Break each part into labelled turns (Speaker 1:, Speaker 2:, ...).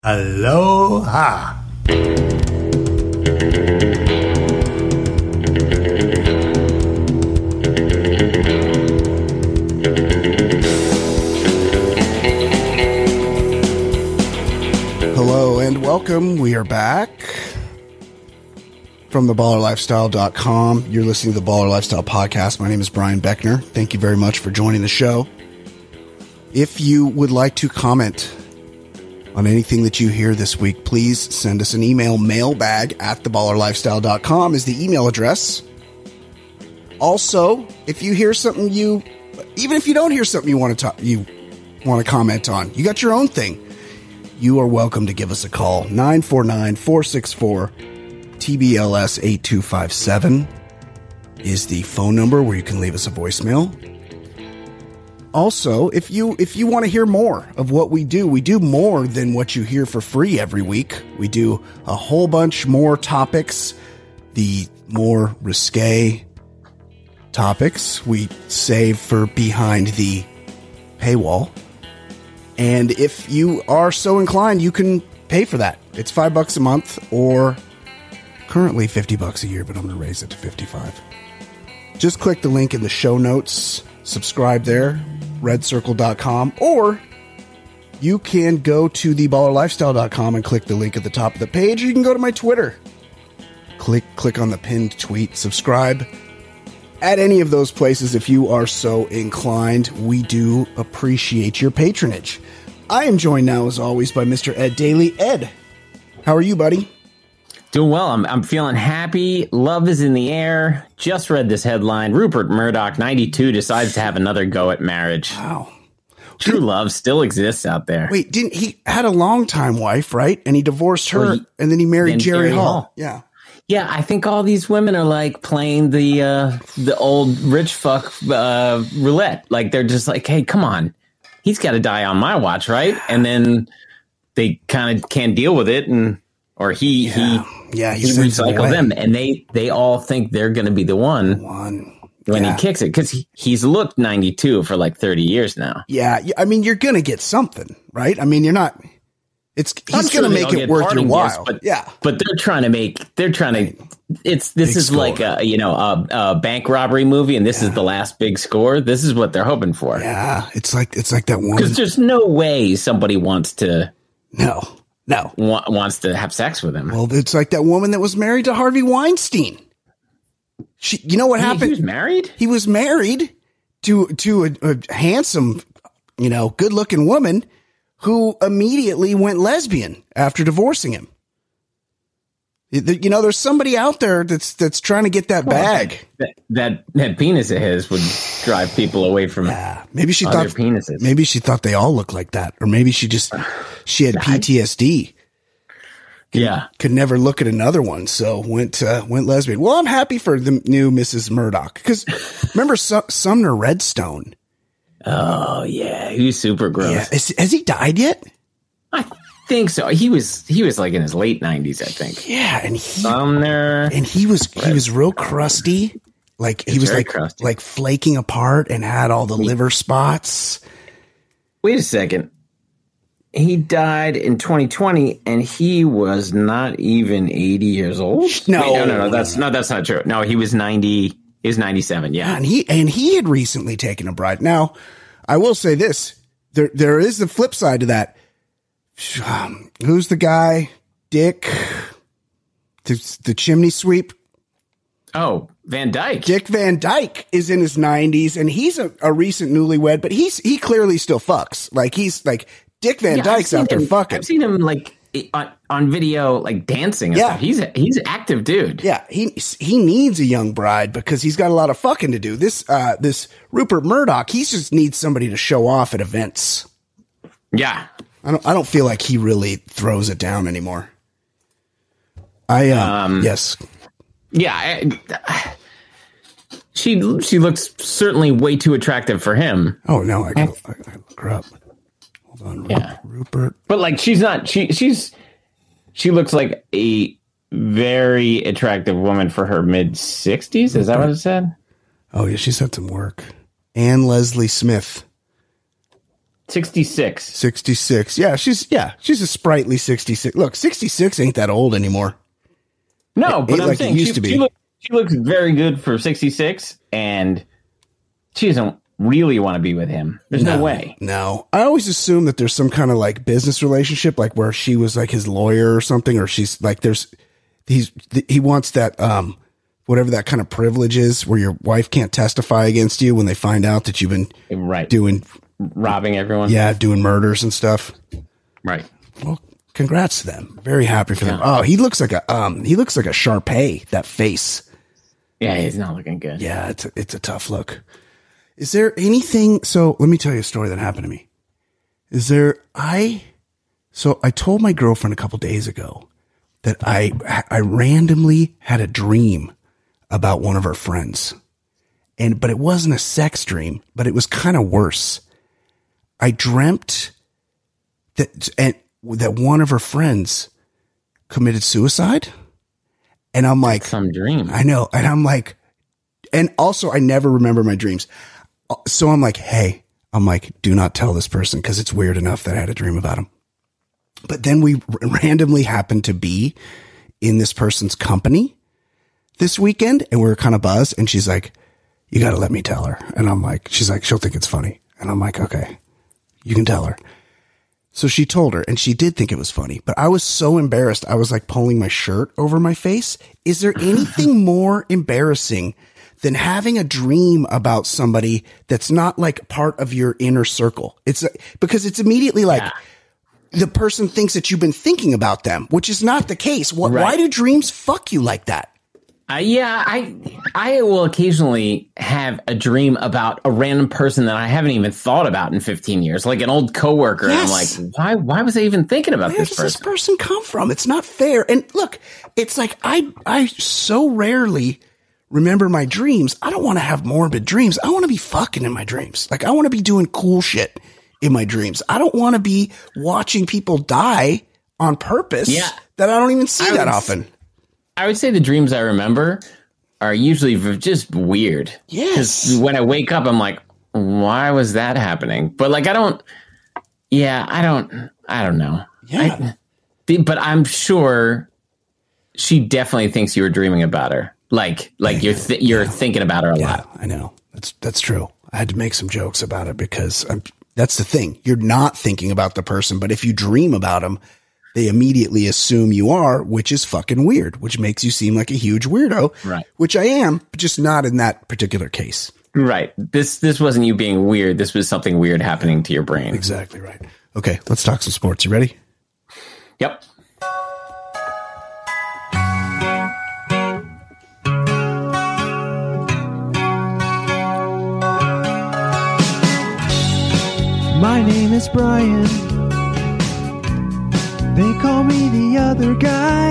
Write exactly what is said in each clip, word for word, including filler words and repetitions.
Speaker 1: Aloha.
Speaker 2: Hello and welcome. We are back from the baller lifestyle dot com. You're listening to the Baller Lifestyle Podcast. My name is Brian Beckner. Thank you very much for joining the show. If you would like to comment on anything that you hear this week, please send us an email. Mailbag at the baller lifestyle dot com is the email address. Also, if you hear something you, even if you don't hear something you want to talk, you want to comment on, you got your own thing, you are welcome to give us a call. nine four nine, four six four, T B L S eight two five seven is the phone number where you can leave us a voicemail. Also, if you if you want to hear more of what we do, we do more than what you hear for free every week. We do a whole bunch more topics, the more risque topics we save for behind the paywall. And if you are so inclined, you can pay for that. It's five bucks a month, or currently fifty bucks a year, but I'm going to raise it to fifty-five. Just click the link in the show notes, subscribe there, red circle dot com, or you can go to the baller lifestyle dot com and click the link at the top of the page, or you can go to my Twitter. Click, click on the pinned tweet, subscribe at any of those places if you are so inclined. We do appreciate your patronage. I am joined now, as always, by Mister Ed Daly. Ed, how are you, buddy?
Speaker 3: Doing well. I'm I'm feeling happy. Love is in the air. Just read this headline. Rupert Murdoch, ninety-two, decides to have another go at marriage.
Speaker 2: Wow.
Speaker 3: True love still exists out there.
Speaker 2: Wait, didn't he had a longtime wife, right? And he divorced her, well, he, and then he married then Jerry, Jerry Hall. Hall. Yeah.
Speaker 3: Yeah, I think all these women are like playing the uh, the old rich fuck uh, roulette. Like they're just like, hey, come on, he's got to die on my watch, right? And then they kind of can't deal with it, and or he
Speaker 2: yeah.
Speaker 3: he
Speaker 2: yeah
Speaker 3: he, he recycles them, and they they all think they're going to be the one,
Speaker 2: one.
Speaker 3: when
Speaker 2: yeah.
Speaker 3: he kicks it, because he, he's looked ninety-two for like thirty years now.
Speaker 2: Yeah, I mean, you're going to get something, right? I mean, you're not. It's he's going to make it worth your while.
Speaker 3: But,
Speaker 2: yeah,
Speaker 3: but they're trying to make they're trying to. It's this
Speaker 2: big
Speaker 3: is
Speaker 2: score.
Speaker 3: like a you know a, a bank robbery movie, and this
Speaker 2: yeah.
Speaker 3: is the last big score. This is what they're hoping for.
Speaker 2: Yeah, it's like it's like that one.
Speaker 3: Because there's no way somebody wants to.
Speaker 2: No, no,
Speaker 3: wa- wants to have sex with him.
Speaker 2: Well, it's like that woman that was married to Harvey Weinstein. She, you know what
Speaker 3: he,
Speaker 2: happened?
Speaker 3: He was married.
Speaker 2: He was married to to a, a handsome, you know, good looking woman who immediately went lesbian after divorcing him. You know, there's somebody out there that's that's trying to get that well, bag.
Speaker 3: That, that that penis of his would drive people away from
Speaker 2: yeah, maybe she
Speaker 3: other
Speaker 2: thought
Speaker 3: penises.
Speaker 2: Maybe she thought they all looked like that, or maybe she just she had P T S D. Could,
Speaker 3: yeah,
Speaker 2: could never look at another one, so went uh, went lesbian. Well, I'm happy for the new Missus Murdoch, because remember Su- Sumner Redstone.
Speaker 3: Oh yeah, he was super gross.
Speaker 2: Yeah. Is, has he died yet?
Speaker 3: I think so. He was he was like in his late nineties, I think.
Speaker 2: Yeah, and he
Speaker 3: Sumner,
Speaker 2: and he was he was real crusty. Like he was like
Speaker 3: crusty.
Speaker 2: like flaking apart and had all the liver spots.
Speaker 3: Wait a second. He died in twenty twenty, and he was not even eighty years old.
Speaker 2: No,
Speaker 3: Wait, no, no, no. That's no, that's not true. No, he was ninety. He was ninety-seven. Yeah,
Speaker 2: and he and he had recently taken a bride. Now, I will say this: there there is the flip side to that. Um, who's the guy? Dick, the, the chimney sweep.
Speaker 3: Oh, Van Dyke.
Speaker 2: Dick Van Dyke is in his nineties, and he's a, a recent newlywed, but he's he clearly still fucks. Like he's like Dick Van
Speaker 3: yeah,
Speaker 2: Dyke's out there
Speaker 3: him,
Speaker 2: fucking.
Speaker 3: I've seen him like on, on video, like dancing. And
Speaker 2: yeah,
Speaker 3: stuff. he's a, he's an active dude.
Speaker 2: Yeah, he he needs a young bride because he's got a lot of fucking to do. This uh this Rupert Murdoch, he just needs somebody to show off at events.
Speaker 3: Yeah.
Speaker 2: I don't. I don't feel like he really throws it down anymore. I uh, um, yes,
Speaker 3: yeah. I, she she looks certainly way too attractive for him.
Speaker 2: Oh no, I got I, I look her up. Hold on,
Speaker 3: yeah,
Speaker 2: Rupert.
Speaker 3: But like, she's not. She she's she looks like a very attractive woman for her mid sixties. Is that what it said?
Speaker 2: Oh yeah, she's had some work. Anne Leslie Smith.
Speaker 3: sixty-six.
Speaker 2: sixty-six. Yeah, she's yeah, she's a sprightly sixty-six. Look, sixty-six ain't that old anymore.
Speaker 3: No,
Speaker 2: It
Speaker 3: but
Speaker 2: ain't
Speaker 3: I'm
Speaker 2: like it
Speaker 3: saying
Speaker 2: used
Speaker 3: she,
Speaker 2: to be.
Speaker 3: she, look, she looks very good for sixty-six, and she doesn't really want to be with him. There's no, way.
Speaker 2: No. I always assume that there's some kind of like business relationship, like where she was like his lawyer or something, or she's like there's he's he wants that um whatever that kind of privilege is where your wife can't testify against you when they find out that you've been
Speaker 3: right
Speaker 2: doing
Speaker 3: robbing everyone.
Speaker 2: Yeah, doing murders and stuff.
Speaker 3: Right.
Speaker 2: Well, congrats to them. Very happy for them.
Speaker 3: Yeah.
Speaker 2: Oh, he looks like a um he looks like a Shar-Pei, that face.
Speaker 3: Yeah, he's not looking good.
Speaker 2: Yeah, it's a, it's a tough look. Is there anything? So let me tell you a story that happened to me. Is there, I, so I told my girlfriend a couple days ago that I, I randomly had a dream about one of her friends. And, but it wasn't a sex dream, but it was kind of worse. I dreamt that, and that one of her friends committed suicide. And I'm like,
Speaker 3: some dream.
Speaker 2: I know. And I'm like, and also I never remember my dreams. So I'm like, hey, I'm like, do not tell this person because it's weird enough that I had a dream about him. But then we r- randomly happened to be in this person's company this weekend and we were kind of buzzed. And she's like, you got to let me tell her. And I'm like, she's like, she'll think it's funny. And I'm like, okay, you can tell her. So she told her and she did think it was funny, but I was so embarrassed. I was like pulling my shirt over my face. Is there anything more embarrassing than having a dream about somebody that's not like part of your inner circle? It's because it's immediately like yeah. the person thinks that you've been thinking about them, which is not the case. What, right. Why do dreams fuck you like that?
Speaker 3: Uh, yeah, I I will occasionally have a dream about a random person that I haven't even thought about in fifteen years, like an old coworker. Yes. And I'm like, why why was I even thinking about
Speaker 2: Where
Speaker 3: this
Speaker 2: does
Speaker 3: person?
Speaker 2: this person come from? It's not fair. And look, it's like I I so rarely remember my dreams. I don't want to have morbid dreams. I want to be fucking in my dreams. Like I want to be doing cool shit in my dreams. I don't want to be watching people die on purpose
Speaker 3: yeah.
Speaker 2: that I don't even see
Speaker 3: I
Speaker 2: that
Speaker 3: would,
Speaker 2: often.
Speaker 3: I would say the dreams I remember are usually just weird.
Speaker 2: Yes.
Speaker 3: When I wake up, I'm like, why was that happening? But like, I don't, yeah, I don't, I don't know.
Speaker 2: Yeah.
Speaker 3: I, but I'm sure she definitely thinks you were dreaming about her. Like, like you're th- you're yeah. thinking about her a
Speaker 2: yeah,
Speaker 3: lot.
Speaker 2: I know. That's that's true. I had to make some jokes about it because I'm, that's the thing. You're not thinking about the person, but if you dream about them, they immediately assume you are, which is fucking weird, which makes you seem like a huge weirdo,
Speaker 3: right?
Speaker 2: Which I am, but just not in that particular case.
Speaker 3: Right. This this wasn't you being weird. This was something weird happening to your brain.
Speaker 2: Exactly right. Okay, let's talk some sports. You ready?
Speaker 3: Yep.
Speaker 1: My name is Brian. They call me the other guy.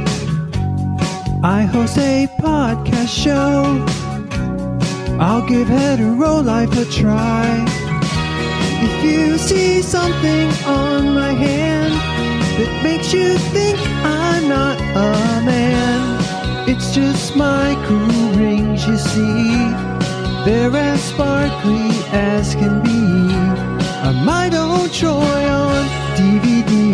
Speaker 1: I host a podcast show. I'll give hetero life a try. If you see something on my hand that makes you think I'm not a man, it's just my cool rings, you see. They're as sparkly as can be. I might own Troy on D V D.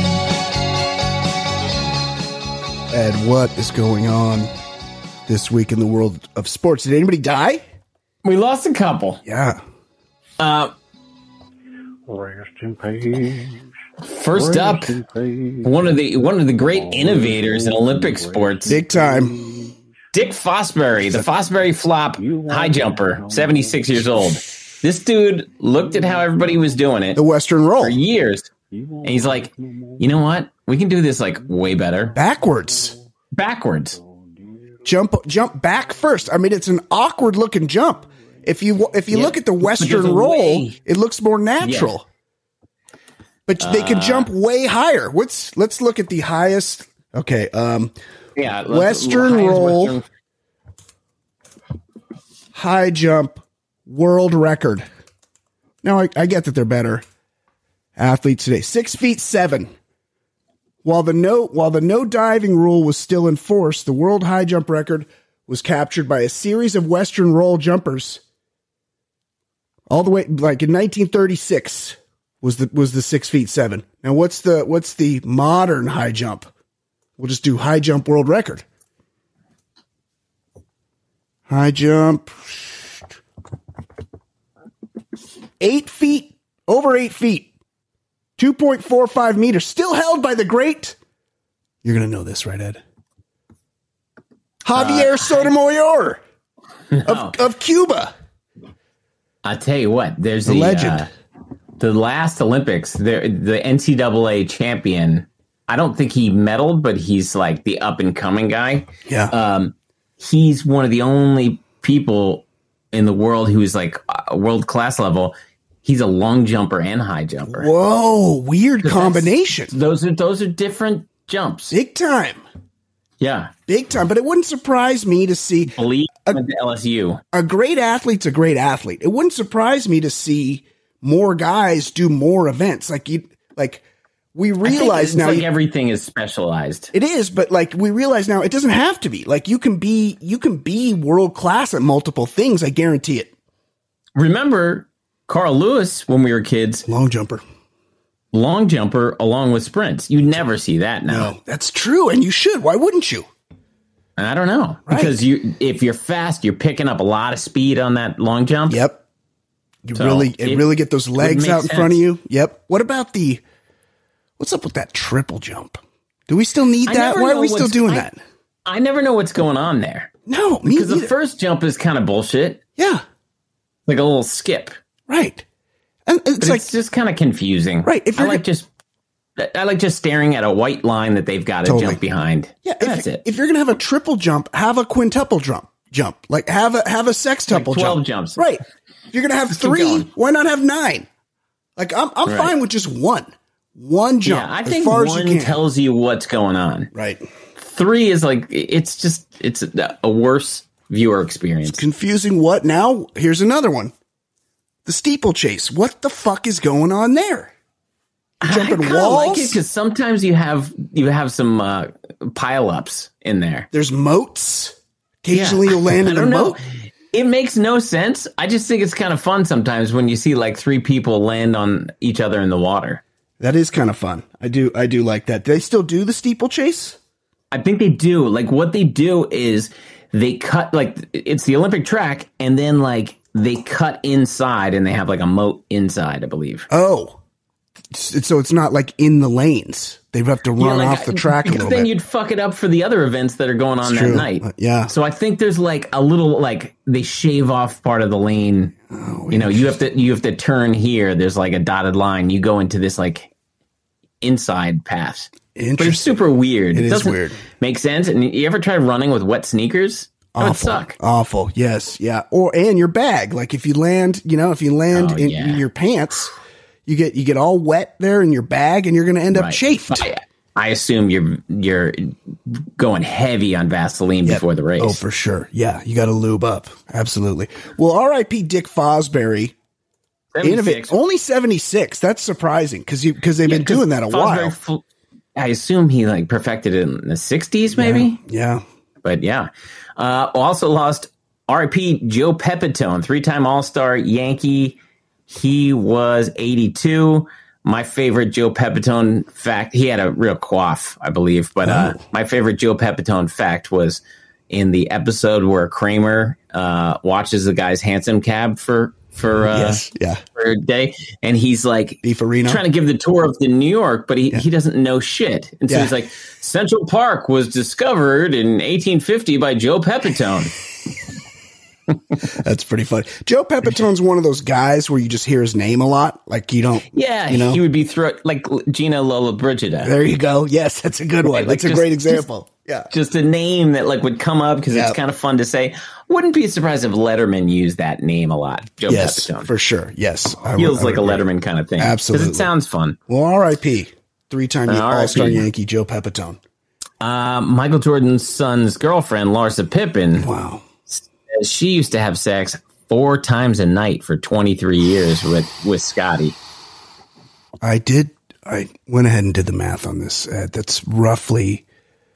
Speaker 2: Ed, what is going on this week in the world of sports? Did anybody die?
Speaker 3: We lost a couple.
Speaker 2: Yeah.
Speaker 3: Uh,
Speaker 4: Rest in peace.
Speaker 3: First up, one of the one of the great innovators in Olympic sports,
Speaker 2: big time,
Speaker 3: Dick Fosbury, the Fosbury flop high jumper, seventy-six years old. This dude looked at how everybody was doing it,
Speaker 2: the Western roll,
Speaker 3: for years, and he's like, you know what? We can do this like way better.
Speaker 2: Backwards.
Speaker 3: Backwards.
Speaker 2: Jump jump back first. I mean, it's an awkward looking jump. If you if you yeah, look at the Western roll, way. It looks more natural. Yeah. But uh, they can jump way higher. What's let's look at the highest. Okay, um
Speaker 3: yeah,
Speaker 2: Western roll Western. High jump world record. Now I, I get that they're better athletes today. Six feet seven. While the no while the no diving rule was still in force, the world high jump record was captured by a series of Western roll jumpers all the way like in nineteen thirty-six. Was the was the six feet seven. Now what's the what's the modern high jump? We'll just do high jump world record. High jump. Eight feet, over eight feet. two point four five meters. Still held by the great. You're going to know this, right, Ed? Javier uh, Sotomayor no. of, of Cuba.
Speaker 3: I'll tell you what, there's
Speaker 2: the,
Speaker 3: the
Speaker 2: legend.
Speaker 3: Uh, the last Olympics, the, the N C double A champion, I don't think he medaled, but he's like the up and coming guy.
Speaker 2: Yeah.
Speaker 3: Um, he's one of the only people in the world who's like a world class level. He's a long jumper and high jumper.
Speaker 2: Whoa, weird combination.
Speaker 3: Those are those are different jumps.
Speaker 2: Big time.
Speaker 3: Yeah.
Speaker 2: Big time. But it wouldn't surprise me to see
Speaker 3: Believe a, to L S U.
Speaker 2: A great athlete's a great athlete. It wouldn't surprise me to see more guys do more events. Like you like we realize now
Speaker 3: like
Speaker 2: you,
Speaker 3: everything is specialized.
Speaker 2: It is, but like we realize now it doesn't have to be. Like you can be you can be world class at multiple things, I guarantee it.
Speaker 3: Remember Carl Lewis when we were kids?
Speaker 2: Long jumper.
Speaker 3: Long jumper along with sprints. You never see that now.
Speaker 2: No, that's true, and you should. Why wouldn't you?
Speaker 3: I don't know. Right. Because you if you're fast, you're picking up a lot of speed on that long jump.
Speaker 2: Yep. You
Speaker 3: so
Speaker 2: really it, it really get those legs out in
Speaker 3: sense.
Speaker 2: front of you. Yep. What about the what's up with that triple jump? Do we still need that? Why are we still doing
Speaker 3: I,
Speaker 2: that?
Speaker 3: I never know what's going on there.
Speaker 2: No, me
Speaker 3: because
Speaker 2: either.
Speaker 3: the first jump is kind of bullshit.
Speaker 2: Yeah.
Speaker 3: Like a little skip.
Speaker 2: Right. And it's
Speaker 3: but
Speaker 2: like
Speaker 3: it's just kind of confusing.
Speaker 2: Right. If
Speaker 3: I
Speaker 2: you're
Speaker 3: like just I like just staring at a white line that they've got to
Speaker 2: totally.
Speaker 3: jump behind.
Speaker 2: Yeah,
Speaker 3: that's
Speaker 2: if,
Speaker 3: it.
Speaker 2: If you're gonna have a triple jump, have a quintuple jump. Jump like have a have a sextuple
Speaker 3: like twelve
Speaker 2: jump.
Speaker 3: jumps.
Speaker 2: Right. If you're gonna have
Speaker 3: just
Speaker 2: three, why not have nine? Like I'm I'm right. fine with just one, one jump.
Speaker 3: Yeah, I think
Speaker 2: as far
Speaker 3: one
Speaker 2: as you can.
Speaker 3: tells you what's going on.
Speaker 2: Right.
Speaker 3: Three is like it's just it's a, a worse viewer experience.
Speaker 2: It's confusing. What now? Here's another one. The steeplechase. What the fuck is going on there? You're jumping
Speaker 3: I
Speaker 2: walls.
Speaker 3: Like it because sometimes you have you have some uh, pile-ups in there.
Speaker 2: There's moats. Occasionally yeah. you'll land in a moat.
Speaker 3: It makes no sense. I just think it's kind of fun sometimes when you see like three people land on each other in the water.
Speaker 2: That is kind of fun. I do I do like that. Do they still do the steeplechase?
Speaker 3: I think they do. Like what they do is they cut like it's the Olympic track and then like they cut inside and they have like a moat inside, I believe.
Speaker 2: Oh. So it's not like in the lanes. They have to run yeah, like, off the track a little
Speaker 3: then
Speaker 2: bit.
Speaker 3: Then you'd fuck it up for the other events that are going on
Speaker 2: it's
Speaker 3: that
Speaker 2: true.
Speaker 3: night.
Speaker 2: Uh, yeah.
Speaker 3: So I think there's like a little like they shave off part of the lane. Oh, you know, you have to you have to turn here. There's like a dotted line. You go into this like inside path.
Speaker 2: Interesting.
Speaker 3: But it's super weird.
Speaker 2: It,
Speaker 3: it
Speaker 2: is
Speaker 3: doesn't
Speaker 2: weird.
Speaker 3: Make sense. And you ever try running with wet sneakers? That would suck.
Speaker 2: Awful. Yes. Yeah. Or and your bag. Like if you land, you know, if you land
Speaker 3: oh,
Speaker 2: in
Speaker 3: yeah.
Speaker 2: your pants, you get you get all wet there in your bag, and you're going to end up
Speaker 3: right.
Speaker 2: chafed.
Speaker 3: I, I assume you're you're going heavy on Vaseline yep. before the race.
Speaker 2: Oh, for sure. Yeah, you got to lube up. Absolutely. Well, R I P Dick Fosbury.
Speaker 3: seventy-six.
Speaker 2: Only seventy-six. That's surprising because you because they've yeah, been doing that a while.
Speaker 3: Fl- I assume he like perfected it in the sixties, maybe.
Speaker 2: Yeah. yeah.
Speaker 3: But yeah. Uh, also lost R I P Joe Pepitone, three-time All-Star Yankee. He was eighty-two. My favorite Joe Pepitone fact, he had a real quaff, I believe. But uh, oh. my favorite Joe Pepitone fact was in the episode where Kramer uh, watches the guy's handsome cab for for, uh,
Speaker 2: yes. yeah.
Speaker 3: for a day. And he's like
Speaker 2: Beefarino.
Speaker 3: trying to give the tour of the New York, but he, yeah. he doesn't know shit. And so yeah. he's like, Central Park was discovered in eighteen fifty by Joe Pepitone.
Speaker 2: That's pretty funny. Joe Pepitone's one of those guys where you just hear his name a lot. Like you don't.
Speaker 3: Yeah,
Speaker 2: you know?
Speaker 3: He would be through like Gina Lollobrigida.
Speaker 2: There you go. Yes, that's a good one. Like, that's just, a great example.
Speaker 3: Just,
Speaker 2: yeah,
Speaker 3: just a name that like would come up because yep. it's kind of fun to say. Wouldn't be surprised if Letterman used that name a lot. Joe
Speaker 2: yes,
Speaker 3: Pepitone.
Speaker 2: For sure. Yes,
Speaker 3: I feels would, like a Letterman kind of thing.
Speaker 2: Absolutely,
Speaker 3: because it sounds fun.
Speaker 2: Well, R I P three-time
Speaker 3: uh,
Speaker 2: All-Star Yankee Joe Pepitone.
Speaker 3: Uh, Michael Jordan's son's girlfriend, Larsa Pippen.
Speaker 2: Wow.
Speaker 3: She used to have sex four times a night for twenty-three years with, with Scotty.
Speaker 2: I did. I went ahead and did the math on this. Uh, that's roughly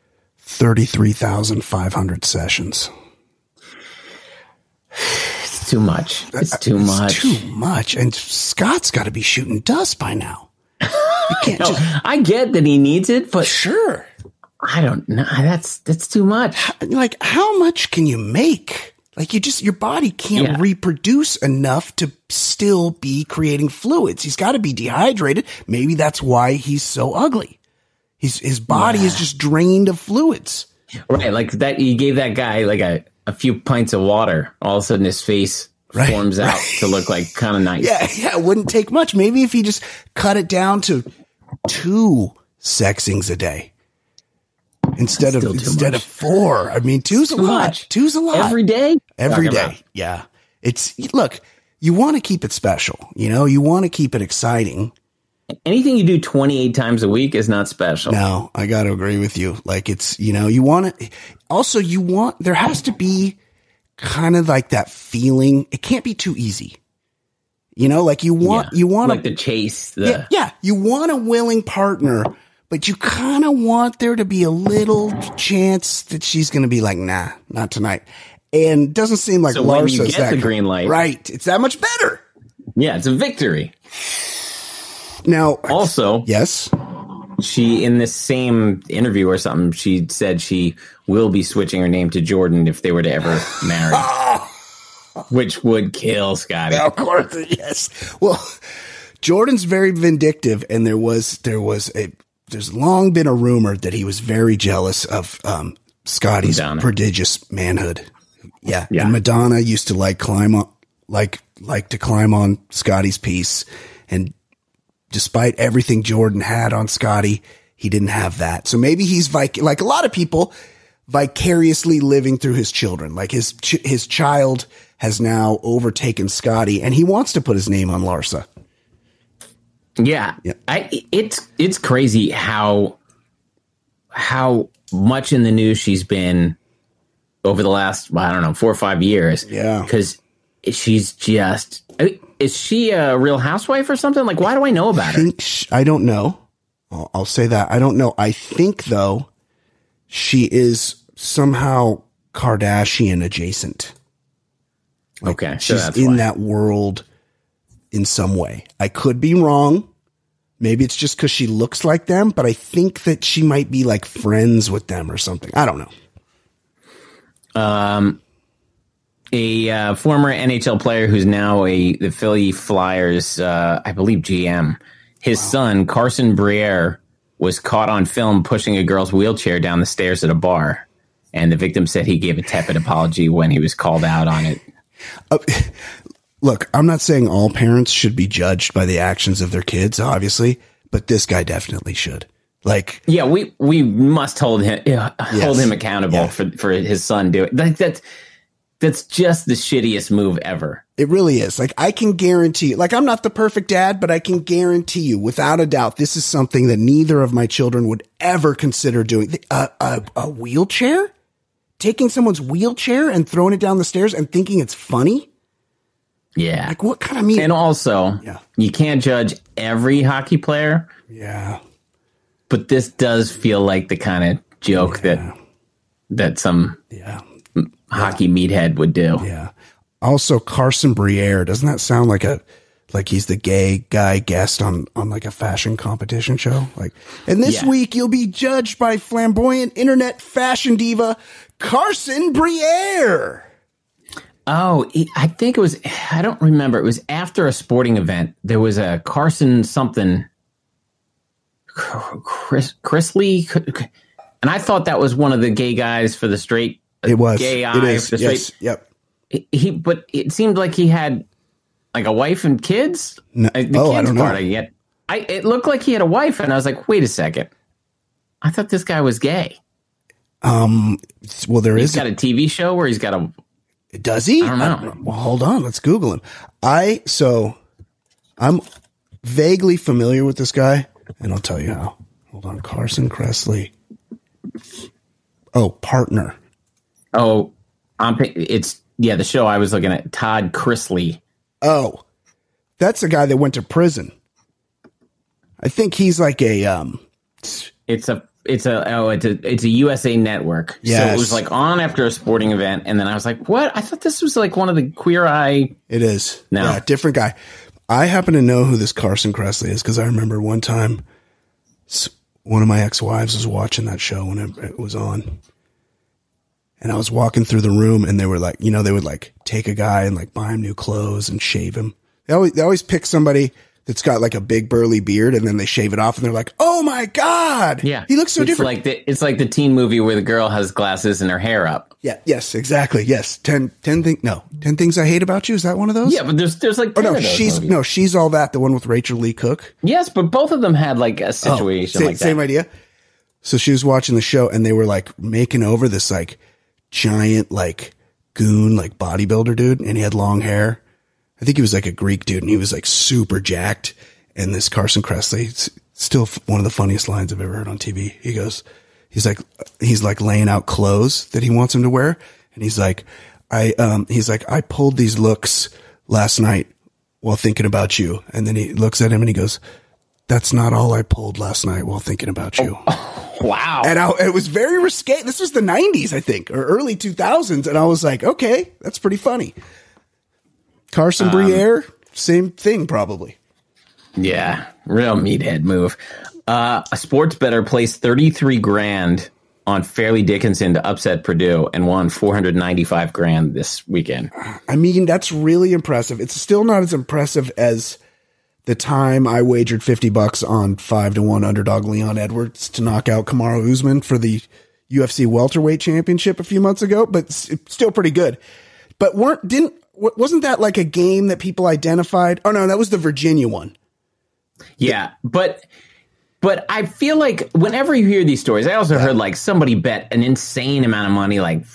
Speaker 2: thirty-three thousand five hundred sessions.
Speaker 3: It's too much. It's too
Speaker 2: it's
Speaker 3: much.
Speaker 2: Too much. And Scott's got to be shooting dust by now. You can't
Speaker 3: no,
Speaker 2: just.
Speaker 3: I get that he needs it, but
Speaker 2: Sure.
Speaker 3: I don't know. That's that's too much.
Speaker 2: Like, how much can you make? Like, you just, your body can't
Speaker 3: Yeah.
Speaker 2: reproduce enough to still be creating fluids. He's got to be dehydrated. Maybe that's why he's so ugly. His, his body
Speaker 3: Yeah.
Speaker 2: is just drained of fluids.
Speaker 3: Right, like that. You gave that guy like a, a few pints of water. All of a sudden, his face
Speaker 2: Right,
Speaker 3: forms out
Speaker 2: right.
Speaker 3: to look like kind of nice.
Speaker 2: Yeah, yeah, it wouldn't take much. Maybe if he just cut it down to two sexings a day instead
Speaker 3: That's
Speaker 2: of
Speaker 3: still too
Speaker 2: instead
Speaker 3: much.
Speaker 2: of four. I mean, two's a
Speaker 3: Too
Speaker 2: lot.
Speaker 3: much.
Speaker 2: Two's a lot.
Speaker 3: Every day?
Speaker 2: Every
Speaker 3: Talk
Speaker 2: day.
Speaker 3: about.
Speaker 2: Yeah. It's look, you want to keep it special. You know, you want to keep it exciting.
Speaker 3: Anything you do twenty-eight times a week is not special.
Speaker 2: No, I got to agree with you. Like, it's, you know, you want to also, you want, there has to be kind of like that feeling. It can't be too easy. You know, like you want,
Speaker 3: Yeah.
Speaker 2: you want
Speaker 3: like
Speaker 2: to,
Speaker 3: the chase. The,
Speaker 2: yeah, yeah, you want a willing partner, but you kind of want there to be a little chance that she's going to be like, nah, not tonight. And it doesn't seem like
Speaker 3: So when you
Speaker 2: Larsa's
Speaker 3: get
Speaker 2: that
Speaker 3: the
Speaker 2: good.
Speaker 3: green light-
Speaker 2: Right. It's that much better.
Speaker 3: yeah, it's a victory.
Speaker 2: Now,
Speaker 3: Also,
Speaker 2: yes.
Speaker 3: she in this same interview or something, she said she will be switching her name to Jordan if they were to ever marry, which would kill Scotty.
Speaker 2: Of course, yes. Well, Jordan's very vindictive, and there was there was a there's long been a rumor that he was very jealous of um, Scotty's
Speaker 3: Madonna.
Speaker 2: prodigious manhood. Yeah.
Speaker 3: Yeah.
Speaker 2: And Madonna used to like climb on like like to climb on Scotty's piece, and despite everything Jordan had on Scotty, he didn't have that. So maybe he's vic- like a lot of people vicariously living through his children. Like his ch- his child has now overtaken Scotty, and he wants to put his name on Larsa.
Speaker 3: Yeah,
Speaker 2: Yeah.
Speaker 3: I it's it's crazy how how much in the news she's been over the last, I don't know, four or five years.
Speaker 2: Yeah.
Speaker 3: Because she's just, I mean, is she a Real Housewife or something? Like, why do I know about
Speaker 2: I
Speaker 3: her?
Speaker 2: think sh- I don't know. I'll, I'll say that I don't know. I think though she is somehow Kardashian adjacent.
Speaker 3: Okay, so
Speaker 2: She's
Speaker 3: that's
Speaker 2: in
Speaker 3: why.
Speaker 2: that world in some way. I could be wrong. Maybe it's just because she looks like them, but I think that she might be like friends with them or something. I don't know.
Speaker 3: Um, a uh, former N H L player who's now a the Philly Flyers, uh, I believe G M. His son Carson Briere was caught on film pushing a girl's wheelchair down the stairs at a bar, and the victim said he gave a tepid apology when he was called out on it.
Speaker 2: Uh, look, I'm not saying all parents should be judged by the actions of their kids, obviously, but this guy definitely should. Like,
Speaker 3: Yeah, we we must hold him yeah, hold him accountable
Speaker 2: Yeah.
Speaker 3: for for his son doing like that's that's just the shittiest move ever.
Speaker 2: it really is. Like, I can guarantee, like, I'm not the perfect dad, but I can guarantee you, without a doubt, this is something that neither of my children would ever consider doing. A, a, a wheelchair? Taking someone's wheelchair and throwing it down the stairs and thinking it's funny?
Speaker 3: Yeah.
Speaker 2: Like, what kind of mean?
Speaker 3: And also,
Speaker 2: Yeah.
Speaker 3: you can't judge every hockey player,
Speaker 2: Yeah.
Speaker 3: but this does feel like the kind of joke that that some
Speaker 2: Yeah.
Speaker 3: hockey meathead would do.
Speaker 2: Yeah. Also, Carson Briere, doesn't that sound like a like he's the gay guy guest on on like a fashion competition show? Like, and this
Speaker 3: Yeah.
Speaker 2: week you'll be judged by flamboyant internet fashion diva Carson Briere.
Speaker 3: Oh, he- I think it was, I don't remember. It was after a sporting event. There was a Carson something, Chris, Chris Lee. And I thought that was one of the gay guys for the straight,
Speaker 2: It was.
Speaker 3: gay eye
Speaker 2: It is.
Speaker 3: for the
Speaker 2: Yes.
Speaker 3: straight.
Speaker 2: Yep.
Speaker 3: He, but it seemed like he had like a wife and kids.
Speaker 2: No-
Speaker 3: Uh, the
Speaker 2: oh, I
Speaker 3: kids
Speaker 2: don't
Speaker 3: part
Speaker 2: know.
Speaker 3: I get. I, it looked like he had a wife, and I was like, wait a second. I thought this guy was gay.
Speaker 2: Um. Well, there
Speaker 3: He's
Speaker 2: is.
Speaker 3: got a T V show where he's got a,
Speaker 2: Does he?
Speaker 3: I don't know.
Speaker 2: Well, hold on. Let's Google him. I so I'm vaguely familiar with this guy, and I'll tell you how. Hold on, Carson Kressley. Oh, partner.
Speaker 3: oh, I'm, it's, yeah, the show I was looking at, Todd Chrisley.
Speaker 2: Oh, that's a guy that went to prison. I think he's like a um.
Speaker 3: It's a it's a oh it's a it's a U S A Network.
Speaker 2: Yes.
Speaker 3: So it was like on after a sporting event, and then I was like, what? I thought this was like one of the Queer Eye.
Speaker 2: It is.
Speaker 3: No.
Speaker 2: Yeah, different guy. I happen to know who this Carson Kressley is because I remember one time one of my ex-wives was watching that show when it, it was on. And I was walking through the room and they were like, you know, they would like take a guy and like buy him new clothes and shave him. They always, they always pick somebody that's got like a big burly beard and then they shave it off and they're like, oh my God.
Speaker 3: Yeah.
Speaker 2: He looks so
Speaker 3: it's
Speaker 2: different.
Speaker 3: Like the, it's like the teen movie where the girl has glasses and her hair up.
Speaker 2: Yeah. Yes, exactly. Yes. ten, ten things. No, ten things I hate about you. Is that one of those?
Speaker 3: Yeah, but there's, there's like,
Speaker 2: oh
Speaker 3: ten
Speaker 2: no,
Speaker 3: of those
Speaker 2: she's,
Speaker 3: movies.
Speaker 2: no, she's all that. The one with Rachel Lee Cook.
Speaker 3: Yes, but both of them had like a situation
Speaker 2: oh, same,
Speaker 3: like that.
Speaker 2: Same idea. So she was watching the show and they were like making over this like giant, like goon, like bodybuilder dude. And he had long hair. I think he was like a Greek dude and he was like super jacked. And this Carson Kressley, it's still one of the funniest lines I've ever heard on T V. He goes, he's like, he's like laying out clothes that he wants him to wear. And he's like, I, um, he's like, I pulled these looks last night while thinking about you. And then he looks at him and he goes, that's not all I pulled last night while thinking about you.
Speaker 3: Oh, wow.
Speaker 2: And I, it was very risque. This was the nineties, I think, or early two thousands. And I was like, okay, that's pretty funny. Carson um, Briere, same thing, probably.
Speaker 3: Yeah, real meathead move. Uh, a sports bettor placed thirty-three grand on Fairleigh Dickinson to upset Purdue and won four hundred ninety-five grand this weekend.
Speaker 2: I mean, that's really impressive. It's still not as impressive as the time I wagered fifty bucks on five to one underdog Leon Edwards to knock out Kamaru Usman for the U F C welterweight championship a few months ago, but still pretty good. But weren't, didn't, wasn't that like a game that people identified? Oh no, that was the Virginia one.
Speaker 3: Yeah, but but I feel like whenever you hear these stories, I also yeah. heard like somebody bet an insane amount of money, like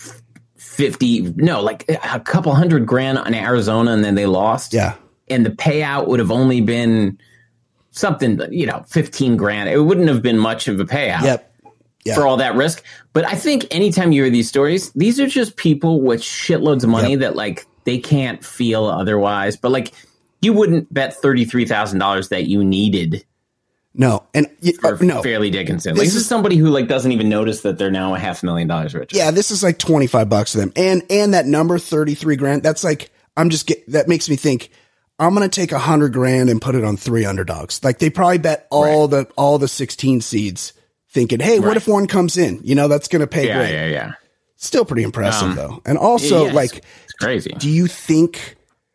Speaker 3: fifty, no, like a couple hundred grand on Arizona, and then they lost.
Speaker 2: Yeah,
Speaker 3: and the payout would have only been something, you know, fifteen grand. It wouldn't have been much of a payout.
Speaker 2: Yep. Yeah.
Speaker 3: For all that risk. But I think anytime you hear these stories, these are just people with shitloads of money yep. that like they can't feel otherwise. But like, you wouldn't bet thirty-three thousand dollars that you needed.
Speaker 2: No. And
Speaker 3: for
Speaker 2: uh, no.
Speaker 3: Fairleigh Dickinson. Like, this, this is somebody who like doesn't even notice that they're now a half million dollars richer.
Speaker 2: Yeah. This is like twenty-five bucks to them. And, and that number thirty-three grand, that's like, I'm just get, that makes me think I'm going to take a hundred grand and put it on three underdogs. Like they probably bet all right. the, all the sixteen seeds thinking, hey, right. what if one comes in? You know, that's going to pay
Speaker 3: yeah,
Speaker 2: great.
Speaker 3: Yeah. Yeah.
Speaker 2: Still pretty impressive um, though. And also
Speaker 3: yes,
Speaker 2: like,
Speaker 3: it's crazy.
Speaker 2: Do you think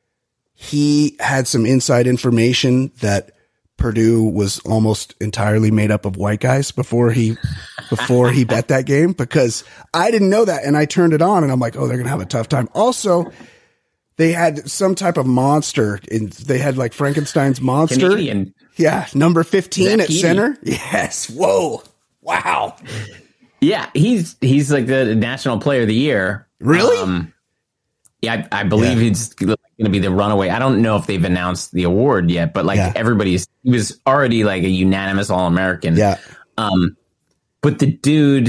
Speaker 2: he had some inside information that Purdue was almost entirely made up of white guys before he before he bet that game? Because I didn't know that, and I turned it on, and I'm like, oh, they're gonna have a tough time. Also, they had some type of monster, in, they had like Frankenstein's monster,
Speaker 3: Canadian.
Speaker 2: Yeah, number fifteen at
Speaker 3: Keating.
Speaker 2: center. Yes, whoa, wow,
Speaker 3: yeah, he's he's like the National Player of the Year.
Speaker 2: Really?
Speaker 3: Um, Yeah, I, I believe yeah. he's going to be the runaway. I don't know if they've announced the award yet, but like yeah. everybody's, he was already like a unanimous All-American.
Speaker 2: Yeah. Um,
Speaker 3: but the dude,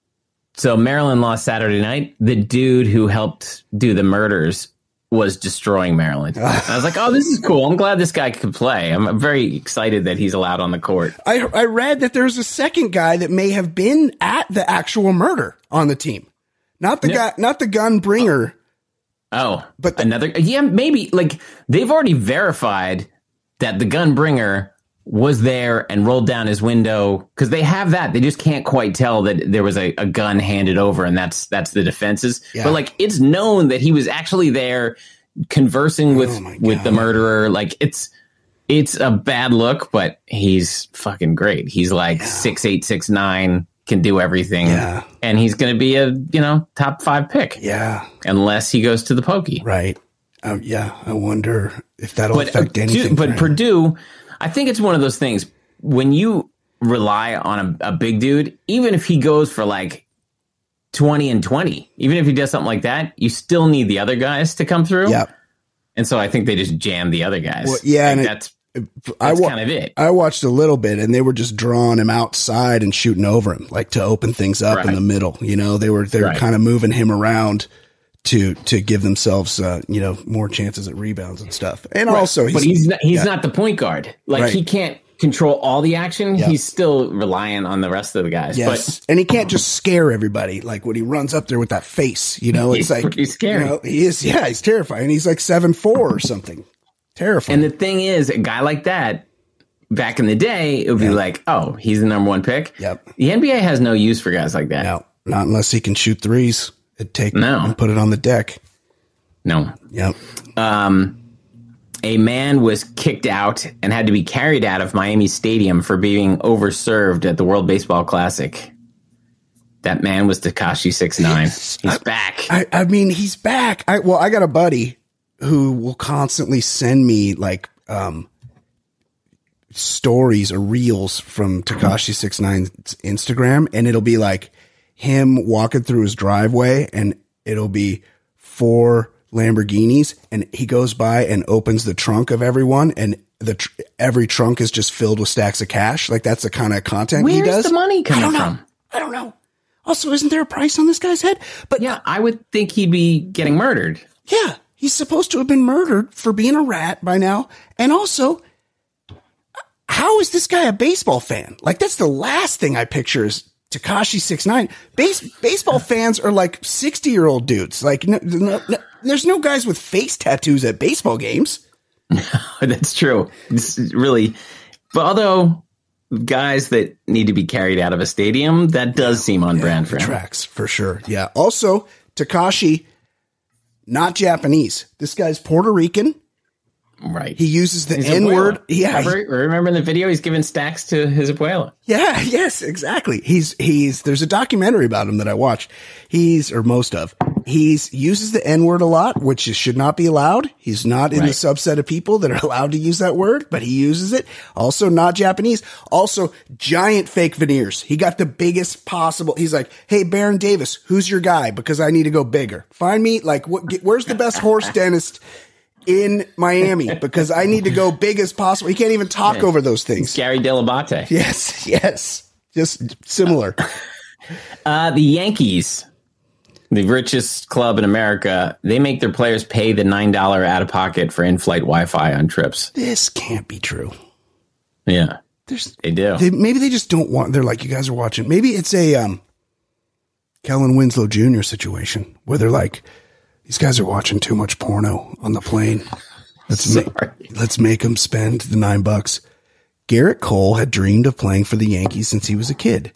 Speaker 3: so Maryland lost Saturday night. The dude who helped do the murders was destroying Maryland. I was like, oh, this is cool. I'm glad this guy could play. I'm very excited that he's allowed on the court.
Speaker 2: I, I read that there's a second guy that may have been at the actual murder on the team. Not the yeah. guy, not the gun bringer.
Speaker 3: Oh, but the, another, yeah, maybe like they've already verified that the gun bringer was there and rolled down his window because they have that. They just can't quite tell that there was a, a gun handed over, and that's that's the defenses. Yeah. But like it's known that he was actually there conversing with oh with the murderer. Like it's it's a bad look, but he's fucking great. He's like yeah. six eight, six nine. Can do everything, yeah. and he's going to be a you know top five pick,
Speaker 2: yeah,
Speaker 3: unless he goes to the pokey,
Speaker 2: right? Um, yeah, I wonder if that'll
Speaker 3: but,
Speaker 2: affect
Speaker 3: uh,
Speaker 2: anything.
Speaker 3: But Purdue, I think it's one of those things when you rely on a, a big dude, even if he goes for like twenty and twenty, even if he does something like that, you still need the other guys to come through.
Speaker 2: Yeah,
Speaker 3: and so I think they just jam the other guys.
Speaker 2: Well, yeah,
Speaker 3: like
Speaker 2: and
Speaker 3: that's.
Speaker 2: It,
Speaker 3: That's
Speaker 2: I wa-
Speaker 3: kind of it.
Speaker 2: I watched a little bit, and they were just drawing him outside and shooting over him, like to open things up right. in the middle. You know, they were they were right. kind of moving him around to to give themselves, uh, you know, more chances at rebounds and stuff. And
Speaker 3: right.
Speaker 2: also, he's,
Speaker 3: but he's not, he's
Speaker 2: yeah.
Speaker 3: not the point guard. Like
Speaker 2: right.
Speaker 3: he can't control all the action,
Speaker 2: Yep.
Speaker 3: he's still relying on the rest of the guys.
Speaker 2: Yes, and he can't just scare everybody like when he runs up there with that face. You know, it's
Speaker 3: He's
Speaker 2: like
Speaker 3: pretty scary.
Speaker 2: You know, he is. Yeah, he's terrifying. He's like seven four or something. Terrifying.
Speaker 3: And the thing is, a guy like that, back in the day, it would
Speaker 2: Yeah.
Speaker 3: be like, oh, he's the number one pick.
Speaker 2: Yep.
Speaker 3: The N B A has no use for guys like that.
Speaker 2: No, not unless he can shoot threes. It'd take
Speaker 3: No.
Speaker 2: and put it on the deck.
Speaker 3: No.
Speaker 2: Yep.
Speaker 3: Um, a man was kicked out and had to be carried out of Miami Stadium for being overserved at the World Baseball Classic. That man was Tekashi six nine. He's
Speaker 2: I-
Speaker 3: back.
Speaker 2: I, I mean, he's back. I well, I got a buddy who will constantly send me like um stories or reels from Tekashi six nine's Instagram, and it'll be like him walking through his driveway, and it'll be four Lamborghinis, and he goes by and opens the trunk of everyone, and the tr- every trunk is just filled with stacks of cash. Like that's the kind of content he
Speaker 3: Where's
Speaker 2: does.
Speaker 3: the money coming
Speaker 2: I don't know.
Speaker 3: from?
Speaker 2: I don't know. Also, isn't there a price on this guy's head? But
Speaker 3: Yeah, I would think he'd be getting murdered.
Speaker 2: yeah, he's supposed to have been murdered for being a rat by now. And also, how is this guy a baseball fan? Like, that's the last thing I picture is Tekashi six nine. Base, baseball fans are like sixty-year-old dudes. Like, no, no, no, there's no guys with face tattoos at baseball games.
Speaker 3: That's true. It's really, but although guys that need to be carried out of a stadium, that does seem on brand for him.
Speaker 2: Tracks, for sure. Yeah. Also, Tekashi, not Japanese. This guy's Puerto Rican.
Speaker 3: Right.
Speaker 2: He uses the
Speaker 3: His
Speaker 2: N word.
Speaker 3: abuela.
Speaker 2: Yeah.
Speaker 3: Remember, remember in the video, he's giving stacks to his abuela.
Speaker 2: Yeah, yes, exactly. He's he's there's a documentary about him that I watched. He's or most of. He's uses the N-word a lot, which is, should not be allowed. He's not in
Speaker 3: Right.
Speaker 2: the subset of people that are allowed to use that word, but he uses it. Also not Japanese. Also giant fake veneers. He got the biggest possible. He's like, "Hey, Baron Davis, who's your guy? Because I need to go bigger. Find me like what get, where's the best horse dentist in Miami because I need to go big as possible." He can't even talk
Speaker 3: Yeah.
Speaker 2: over those things.
Speaker 3: Gary Delabate.
Speaker 2: Yes, yes. Just similar.
Speaker 3: Uh, the Yankees, the richest club in America, they make their players pay the nine dollars out of pocket for in-flight Wi-Fi on trips.
Speaker 2: This can't be true.
Speaker 3: Yeah,
Speaker 2: There's
Speaker 3: they do.
Speaker 2: they, maybe they just don't want, they're like, you guys are watching. Maybe it's a um, Kellen Winslow Junior situation where they're like, these guys are watching too much porno on the plane. Let's, ma-
Speaker 3: Sorry.
Speaker 2: let's make them spend the nine bucks. Garrett Cole had dreamed of playing for the Yankees since he was a kid.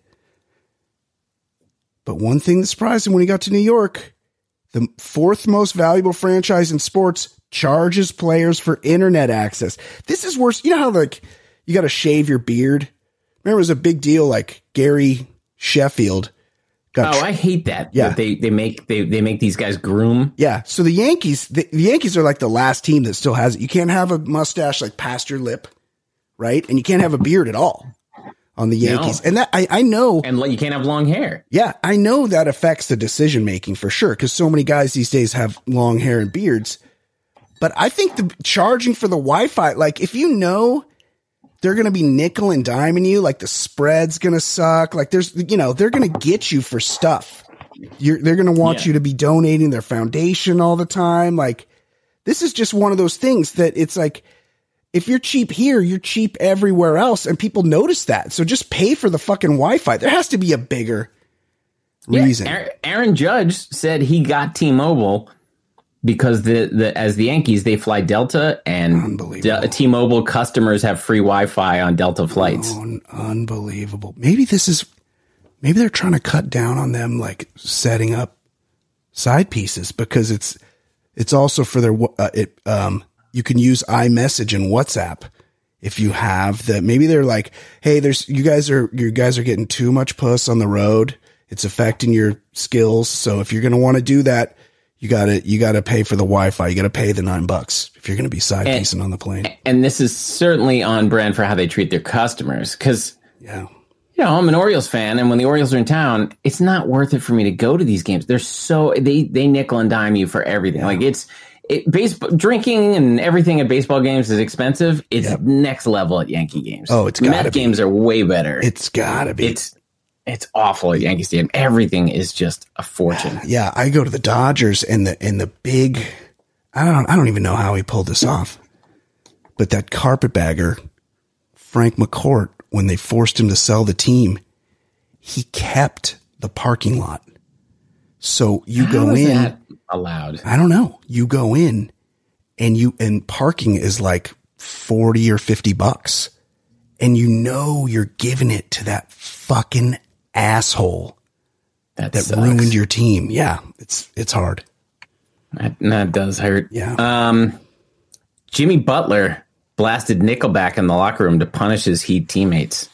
Speaker 2: But one thing that surprised him when he got to New York, the fourth most valuable franchise in sports charges players for internet access. This is worse. You know how like you got to shave your beard? Remember it was a big deal like Gary Sheffield got
Speaker 3: Oh,
Speaker 2: tr-
Speaker 3: I hate that.
Speaker 2: Yeah.
Speaker 3: that they they make they, they make these guys groom.
Speaker 2: Yeah. So the Yankees, the, the Yankees are like the last team that still has it. You can't have a mustache like past your lip, right? And you can't have a beard at all on the Yankees.
Speaker 3: No.
Speaker 2: And that I, I know.
Speaker 3: And like, you can't have long hair.
Speaker 2: Yeah, I know that affects the decision making for sure because so many guys these days have long hair and beards. But I think the charging for the Wi-Fi, like if you know they're going to be nickel and diming you, like the spread's going to suck, like there's, you know, they're going to get you for stuff. You're, they're going to want
Speaker 3: Yeah.
Speaker 2: you to be donating their foundation all the time. Like this is just one of those things that it's like, if you're cheap here, you're cheap everywhere else, and people notice that. So just pay for the fucking Wi-Fi. There has to be a bigger reason.
Speaker 3: Yeah, Aaron, Aaron Judge said he got T-Mobile because the, the as the Yankees, they fly Delta, and
Speaker 2: Unbelievable.
Speaker 3: De- T-Mobile customers have free Wi-Fi on Delta flights.
Speaker 2: Un- unbelievable. Maybe this is, maybe they're trying to cut down on them, like setting up side pieces because it's, it's also for their, uh, it, um, you can use iMessage and WhatsApp if you have the, maybe they're like, hey, there's, you guys are, you guys are getting too much puss on the road. It's affecting your skills. So if you're going to want to do that, you gotta, you gotta pay for the Wi-Fi. You gotta pay the nine bucks if you're going to be side
Speaker 3: And-
Speaker 2: piecing on the plane.
Speaker 3: And this is certainly on brand for how they treat their customers. Because,
Speaker 2: Yeah.
Speaker 3: you know, I'm an Orioles fan, and when the Orioles are in town, it's not worth it for me to go to these games. They're so, they, they nickel and dime you for everything. Like it's, It, baseball, drinking and everything at baseball games is expensive. It's
Speaker 2: Yep.
Speaker 3: next level at Yankee games.
Speaker 2: Oh, it's gotta
Speaker 3: Met
Speaker 2: be.
Speaker 3: games are way better.
Speaker 2: It's gotta be.
Speaker 3: It's it's awful at Yankee Stadium. Everything is just a fortune.
Speaker 2: Yeah, I go to the Dodgers and the and the big I don't I don't even know how he pulled this off. But that carpetbagger Frank McCourt, when they forced him to sell the team, he kept the parking lot. So you
Speaker 3: How
Speaker 2: go
Speaker 3: is
Speaker 2: in.
Speaker 3: that allowed?
Speaker 2: I don't know. You go in and you, and parking is like forty or fifty bucks. And you know, you're giving it to that fucking asshole
Speaker 3: That,
Speaker 2: that
Speaker 3: sucks.
Speaker 2: ruined your team. Yeah. It's, it's hard.
Speaker 3: That, that does hurt.
Speaker 2: Yeah.
Speaker 3: Um, Jimmy Butler blasted Nickelback in the locker room to punish his Heat teammates.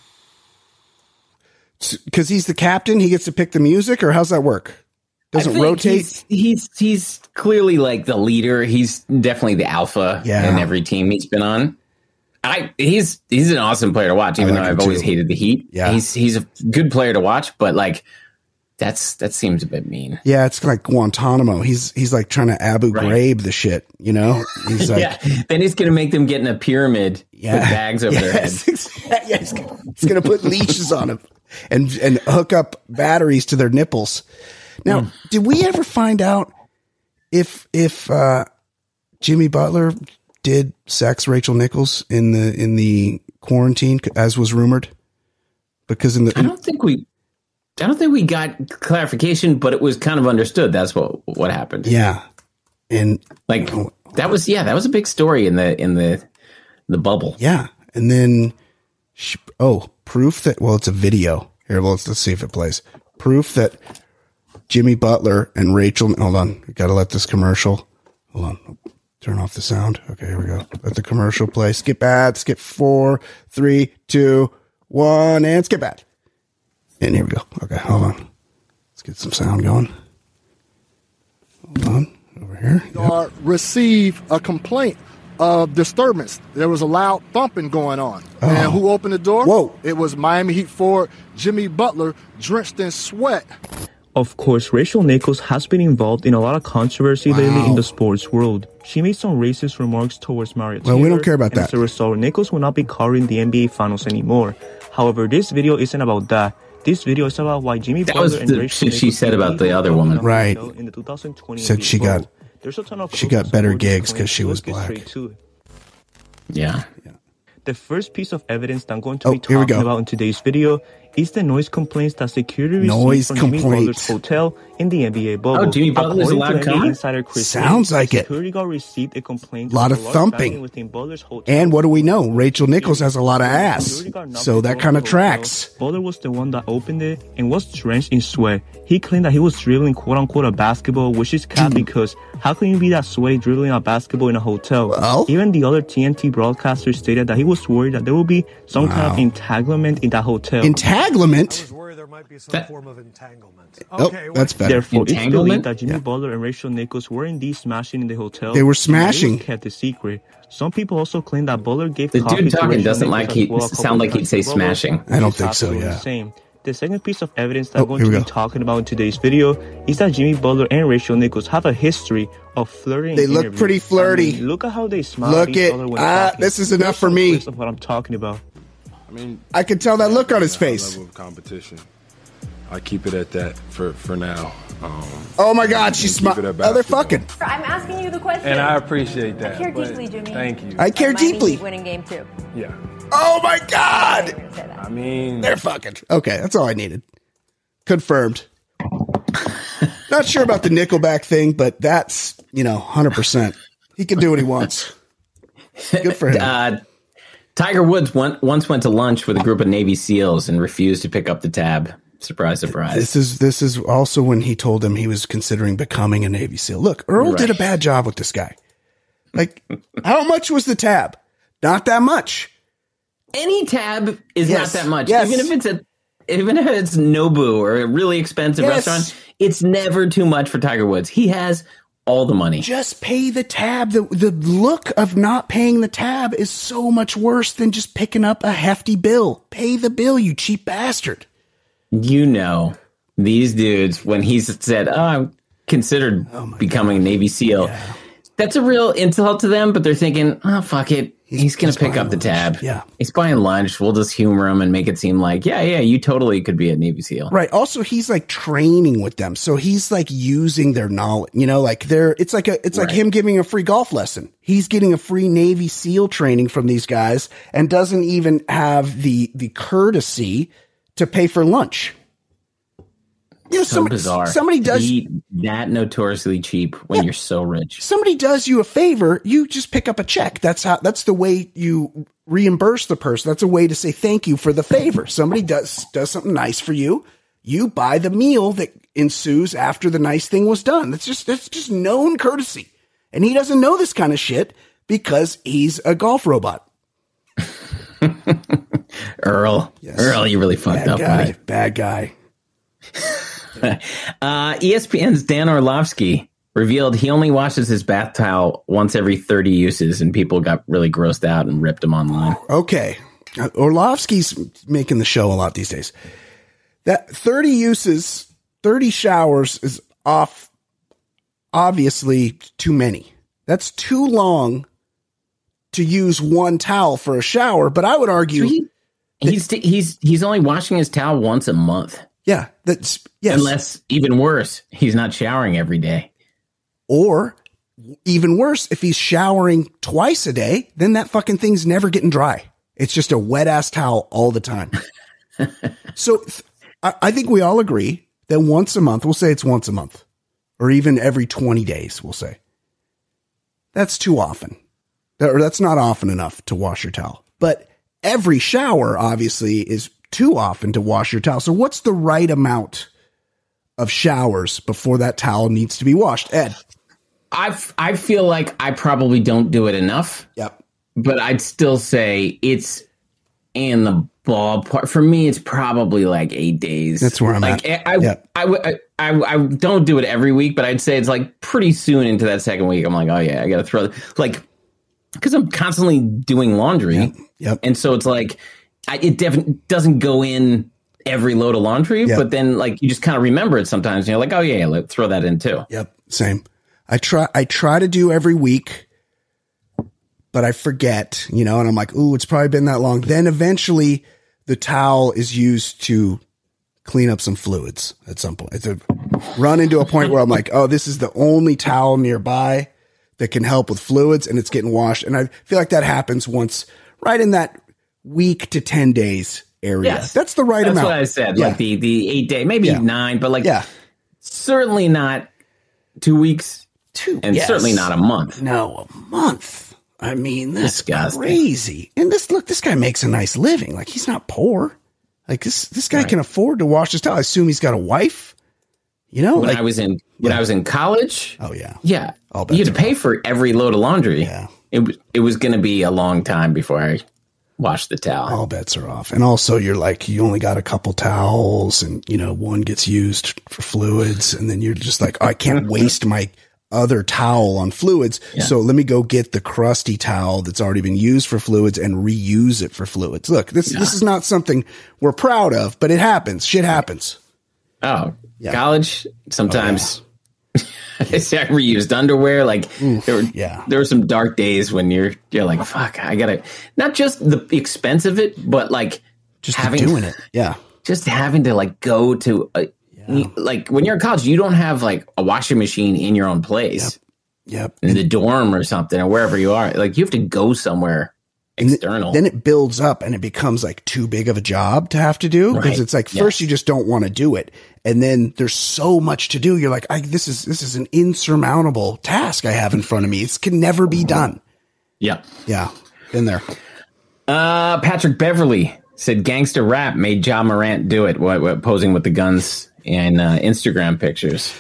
Speaker 2: Because he's the captain, he gets to pick the music, or how's that work? Does
Speaker 3: I
Speaker 2: it
Speaker 3: think
Speaker 2: rotate?
Speaker 3: He's, he's he's clearly like the leader. He's definitely the alpha
Speaker 2: Yeah.
Speaker 3: in every team he's been on. I he's he's an awesome player to watch, even
Speaker 2: like
Speaker 3: though
Speaker 2: him
Speaker 3: I've always
Speaker 2: too.
Speaker 3: hated the Heat.
Speaker 2: Yeah.
Speaker 3: he's he's a good player to watch, but like that's that seems a bit mean.
Speaker 2: Yeah, it's like Guantanamo. He's he's like trying to Abu
Speaker 3: Right.
Speaker 2: Ghraib the shit, you know? He's like,
Speaker 3: yeah, then he's gonna make them get in a pyramid
Speaker 2: yeah.
Speaker 3: with bags over their heads.
Speaker 2: Yes, yeah, he's gonna, he's gonna put leashes on them and and hook up batteries to their nipples. Now,
Speaker 3: Mm.
Speaker 2: did we ever find out if if uh, Jimmy Butler did sex Rachel Nichols in the in the quarantine, as was rumored? Because in the
Speaker 3: I don't think we. I don't think we got clarification, but it was kind of understood. That's what what happened.
Speaker 2: yeah, and
Speaker 3: Like that was yeah, that was a big story in the in the the bubble.
Speaker 2: yeah, and then she, oh, proof that well, it's a video here. Well, let's, let's see if it plays. Proof that Jimmy Butler and Rachel. Hold on, got to let this commercial. Hold on, turn off the sound. Okay, here we go. Let the commercial play. Skip ad. Skip four, three, two, one, and skip ad. And here we go. Okay, hold on. Let's get some sound going. Hold on. Over here. Yep.
Speaker 5: Or receive a complaint of disturbance. There was a loud thumping going on.
Speaker 2: Oh.
Speaker 5: And who opened the door?
Speaker 2: Whoa.
Speaker 5: It was Miami Heat forward Jimmy Butler, drenched in sweat.
Speaker 6: Of course, Rachel Nichols has been involved in a lot of controversy lately in the sports world. She made some racist remarks towards Mario
Speaker 2: Well,
Speaker 6: Taylor,
Speaker 2: we don't care about
Speaker 6: and
Speaker 2: that.
Speaker 6: as a result, Nichols will not be covering the N B A Finals anymore. However, this video isn't about that. This video is about why Jimmy
Speaker 3: That
Speaker 6: Butler
Speaker 3: was
Speaker 6: and
Speaker 3: the
Speaker 6: Rachel
Speaker 3: shit she
Speaker 6: Nichols
Speaker 3: said about the other woman.
Speaker 2: Right.
Speaker 6: In the twenty twenty
Speaker 2: Said
Speaker 6: N B A
Speaker 2: she got-
Speaker 6: bubble. There's a ton of
Speaker 2: she
Speaker 6: proof
Speaker 2: got
Speaker 6: to
Speaker 2: better
Speaker 6: support this
Speaker 2: gigs 'cause
Speaker 6: claim,
Speaker 2: she
Speaker 6: so
Speaker 2: was
Speaker 6: let's get
Speaker 2: black.
Speaker 6: straight to it.
Speaker 3: Yeah.
Speaker 6: The first piece of evidence that I'm going to
Speaker 2: Oh,
Speaker 6: be
Speaker 2: here we
Speaker 6: talking
Speaker 2: go.
Speaker 6: about in today's video is the noise complaints that security received
Speaker 2: Noise
Speaker 6: from Jimmy
Speaker 2: complaints.
Speaker 6: Butler's hotel in the N B A bubble.
Speaker 3: Oh, Jimmy Butler's
Speaker 6: According
Speaker 3: allowed
Speaker 6: to
Speaker 3: to come?
Speaker 6: N B A insider Chris
Speaker 2: Sounds
Speaker 6: Hayes,
Speaker 2: like it.
Speaker 6: security guard received a complaint.
Speaker 2: Lot
Speaker 6: of
Speaker 2: of
Speaker 6: a large
Speaker 2: thumping.
Speaker 6: banging within Butler's hotel.
Speaker 2: And what do we know? Rachel Nichols has a lot of ass.
Speaker 6: Security guard knocked
Speaker 2: So
Speaker 6: the
Speaker 2: that
Speaker 6: door
Speaker 2: kind
Speaker 6: of
Speaker 2: of
Speaker 6: the hotel.
Speaker 2: tracks.
Speaker 6: Butler was the one that opened it and was drenched in sweat. He claimed that he was dribbling quote-unquote a basketball, which is cap because how can you be that sweaty dribbling a basketball in a hotel?
Speaker 2: Well?
Speaker 6: Even the other T N T broadcaster stated that he was worried that there will be some kind of
Speaker 2: Wow.
Speaker 6: entanglement in that hotel.
Speaker 2: Entanglement?
Speaker 7: Worry there might be some
Speaker 3: That-
Speaker 7: form of entanglement.
Speaker 2: Oh,
Speaker 7: Okay,
Speaker 2: that's better.
Speaker 6: Therefore, it's
Speaker 3: Entanglement?
Speaker 6: believed that Jimmy Butler and Rachel Nichols were indeed smashing in the hotel.
Speaker 2: They were
Speaker 6: and
Speaker 2: smashing.
Speaker 6: Nichols kept the secret. Some people also claim that Butler gave
Speaker 3: The
Speaker 6: coffee
Speaker 3: dude
Speaker 6: to
Speaker 3: talking
Speaker 6: Rachel
Speaker 3: doesn't
Speaker 6: Nichols
Speaker 3: like
Speaker 6: as
Speaker 3: he-
Speaker 6: well a couple
Speaker 3: sound like he'd
Speaker 6: times
Speaker 3: say
Speaker 6: as well,
Speaker 3: smashing.
Speaker 6: which
Speaker 2: I don't
Speaker 6: is
Speaker 2: think so,
Speaker 6: absolutely
Speaker 2: yeah.
Speaker 6: insane. The second piece of evidence that
Speaker 2: Oh,
Speaker 6: I'm going
Speaker 2: here
Speaker 6: to
Speaker 2: we
Speaker 6: be
Speaker 2: go.
Speaker 6: talking about in today's video is that Jimmy Butler and Rachel Nichols have a history of flirting.
Speaker 2: They
Speaker 6: in
Speaker 2: look
Speaker 6: interviews.
Speaker 2: pretty flirty.
Speaker 6: I mean, look at how they smile
Speaker 2: Look
Speaker 6: at each
Speaker 2: it.
Speaker 6: other when
Speaker 2: Ah,
Speaker 6: talking.
Speaker 2: this is enough
Speaker 6: Here's
Speaker 2: for
Speaker 6: some
Speaker 2: me.
Speaker 6: clips of what I'm talking about.
Speaker 8: I mean,
Speaker 2: I could tell that look on his
Speaker 8: high
Speaker 2: face.
Speaker 8: level of competition. I keep it at that for for now. Um,
Speaker 2: Oh my God, she's
Speaker 8: keep
Speaker 2: smart.
Speaker 8: it at
Speaker 2: Oh, they're
Speaker 8: basketball.
Speaker 2: fucking.
Speaker 9: I'm asking you the question.
Speaker 10: And I appreciate that.
Speaker 9: I care
Speaker 10: but
Speaker 9: deeply, Jimmy.
Speaker 10: Thank you.
Speaker 2: I care
Speaker 9: Miami
Speaker 2: deeply.
Speaker 9: Heat winning game two.
Speaker 10: yeah.
Speaker 2: Oh my
Speaker 9: You're
Speaker 2: God.
Speaker 9: gonna say that.
Speaker 10: I mean,
Speaker 2: They're fucking. Okay, that's all I needed. Confirmed. Not sure about the Nickelback thing, but that's, you know, one hundred percent. He can do what he wants. Good for him.
Speaker 3: Uh, Tiger Woods one, once went to lunch with a group of Navy SEALs and refused to pick up the tab. Surprise, surprise.
Speaker 2: This is this is also when he told him he was considering becoming a Navy SEAL. Look, Earl did a
Speaker 3: Right.
Speaker 2: bad job with this guy. Like, how much was the tab? Not that much.
Speaker 3: Any tab is
Speaker 2: Yes.
Speaker 3: not that much.
Speaker 2: Yes.
Speaker 3: Even if it's a even if it's Nobu or a really expensive
Speaker 2: Yes.
Speaker 3: restaurant, it's never too much for Tiger Woods. He has all the money.
Speaker 2: Just pay the tab. The the look of not paying the tab is so much worse than just picking up a hefty bill. Pay the bill, you cheap bastard.
Speaker 3: You know, these dudes, when he's said, oh, I'm considered becoming a Navy SEAL, that's a real insult to them, but they're thinking, oh, fuck it.
Speaker 2: He's,
Speaker 3: he's going
Speaker 2: he's
Speaker 3: to pick
Speaker 2: buying
Speaker 3: up the
Speaker 2: lunch.
Speaker 3: tab.
Speaker 2: Yeah.
Speaker 3: He's buying lunch. We'll just humor him and make it seem like, yeah, yeah, you totally could be a Navy SEAL.
Speaker 2: Right. Also, he's like training with them. So he's like using their knowledge, you know, like they're, it's like a, it's like
Speaker 3: Right.
Speaker 2: him giving a free golf lesson. He's getting a free Navy SEAL training from these guys and doesn't even have the, the courtesy to pay for lunch. You know,
Speaker 3: So
Speaker 2: somebody,
Speaker 3: bizarre.
Speaker 2: somebody does,
Speaker 3: Be that notoriously cheap when you're so rich.
Speaker 2: somebody does you a favor, you just pick up a check. That's how, that's the way you reimburse the person. That's a way to say thank you for the favor. Somebody does, does something nice for you. You buy the meal that ensues after the nice thing was done. That's just, that's just known courtesy. And he doesn't know this kind of shit because he's a golf robot.
Speaker 3: Earl,
Speaker 2: Yes.
Speaker 3: Earl, you really fucked
Speaker 2: Bad
Speaker 3: up.
Speaker 2: guy,
Speaker 3: Bud.
Speaker 2: bad guy.
Speaker 3: Uh, E S P N's Dan Orlovsky revealed he only washes his bath towel once every thirty uses, and people got really grossed out and ripped him online.
Speaker 2: Okay. Uh, Orlovsky's making the show a lot these days. That thirty uses, thirty showers is off, obviously too many. That's too long to use one towel for a shower, but I would argue,
Speaker 3: He- he's he's he's only washing his towel once a month,
Speaker 2: yeah, that's, yes.
Speaker 3: unless even worse, he's not showering every day.
Speaker 2: Or even worse, if he's showering twice a day, then that fucking thing's never getting dry. It's just a wet ass towel all the time. So th- I, I think we all agree that once a month, we'll say it's once a month or even every twenty days, we'll say that's too often. That, or that's not often enough to wash your towel, but every shower obviously is too often to wash your towel. So what's the right amount of showers before that towel needs to be washed? Ed.
Speaker 3: I I feel like I probably don't do it enough.
Speaker 2: Yep.
Speaker 3: But I'd still say it's in the ballpark. For me, it's probably like eight days.
Speaker 2: That's where I'm
Speaker 3: like,
Speaker 2: at.
Speaker 3: I,
Speaker 2: Yep.
Speaker 3: I, I, I, I don't do it every week, but I'd say it's like pretty soon into that second week. I'm like, oh yeah, I got to throw it. Like, because I'm constantly doing laundry.
Speaker 2: Yep. Yep.
Speaker 3: And so it's like, I, it definitely doesn't go in every load of laundry,
Speaker 2: Yep.
Speaker 3: but then like you just kind of remember it sometimes. And you're like, oh yeah, let's throw that in too.
Speaker 2: Yep. Same. I try, I try to do every week, but I forget, you know, and I'm like, ooh, it's probably been that long. Then eventually the towel is used to clean up some fluids at some point. It's a run into a point where I'm like, oh, this is the only towel nearby that can help with fluids, and it's getting washed. And I feel like that happens once right in that week to ten days area.
Speaker 3: Yes.
Speaker 2: That's the right
Speaker 3: That's
Speaker 2: amount.
Speaker 3: what I said.
Speaker 2: Yeah.
Speaker 3: Like the, the eight day, maybe
Speaker 2: Yeah.
Speaker 3: nine, but like
Speaker 2: Yeah.
Speaker 3: certainly not two weeks
Speaker 2: Two.
Speaker 3: and
Speaker 2: yes.
Speaker 3: certainly not a month.
Speaker 2: No, a month. I mean, that's
Speaker 3: Disgusting.
Speaker 2: crazy. And this, look, this guy makes a nice living. Like, he's not poor. Like, this, this guy
Speaker 3: Right.
Speaker 2: can afford to wash his towel. I assume he's got a wife, you know?
Speaker 3: When
Speaker 2: like,
Speaker 3: I was in when
Speaker 2: yeah.
Speaker 3: I was in college,
Speaker 2: oh, yeah.
Speaker 3: yeah,
Speaker 2: All
Speaker 3: you had
Speaker 2: bets
Speaker 3: to
Speaker 2: are
Speaker 3: pay for every load of laundry.
Speaker 2: Yeah.
Speaker 3: It was it was going to be a long time before I washed the towel.
Speaker 2: All bets are off. And also, you're like, you only got a couple towels, and, you know, one gets used for fluids. And then you're just like, oh, I can't waste my other towel on fluids.
Speaker 3: Yeah.
Speaker 2: So let me go get the crusty towel that's already been used for fluids and reuse it for fluids. Look, this,
Speaker 3: Yeah.
Speaker 2: this is not something we're proud of, but it happens. Shit happens.
Speaker 3: Oh,
Speaker 2: Yeah.
Speaker 3: college sometimes. I reused underwear. Like there were,
Speaker 2: yeah.
Speaker 3: there were some dark days when you're you're like, fuck, I gotta not just the expense of it, but like
Speaker 2: Just
Speaker 3: having
Speaker 2: doing it. Yeah.
Speaker 3: just having to like go to a, you- like when you're in college, you don't have like a washing machine in your own place
Speaker 2: Yep.
Speaker 3: in the dorm or something or wherever you are. Like you have to go somewhere
Speaker 2: And th-
Speaker 3: external.
Speaker 2: then it builds up and it becomes like too big of a job to have to do because
Speaker 3: Right.
Speaker 2: it's like
Speaker 3: Yes.
Speaker 2: first you just don't want to do it, and then there's so much to do. You're like, I, this is this is an insurmountable task I have in front of me. This can never be done.
Speaker 3: yeah.
Speaker 2: Yeah, been there.
Speaker 3: Uh, Patrick Beverly said gangster rap made Ja Morant do it. What, what posing with the guns and uh, Instagram pictures.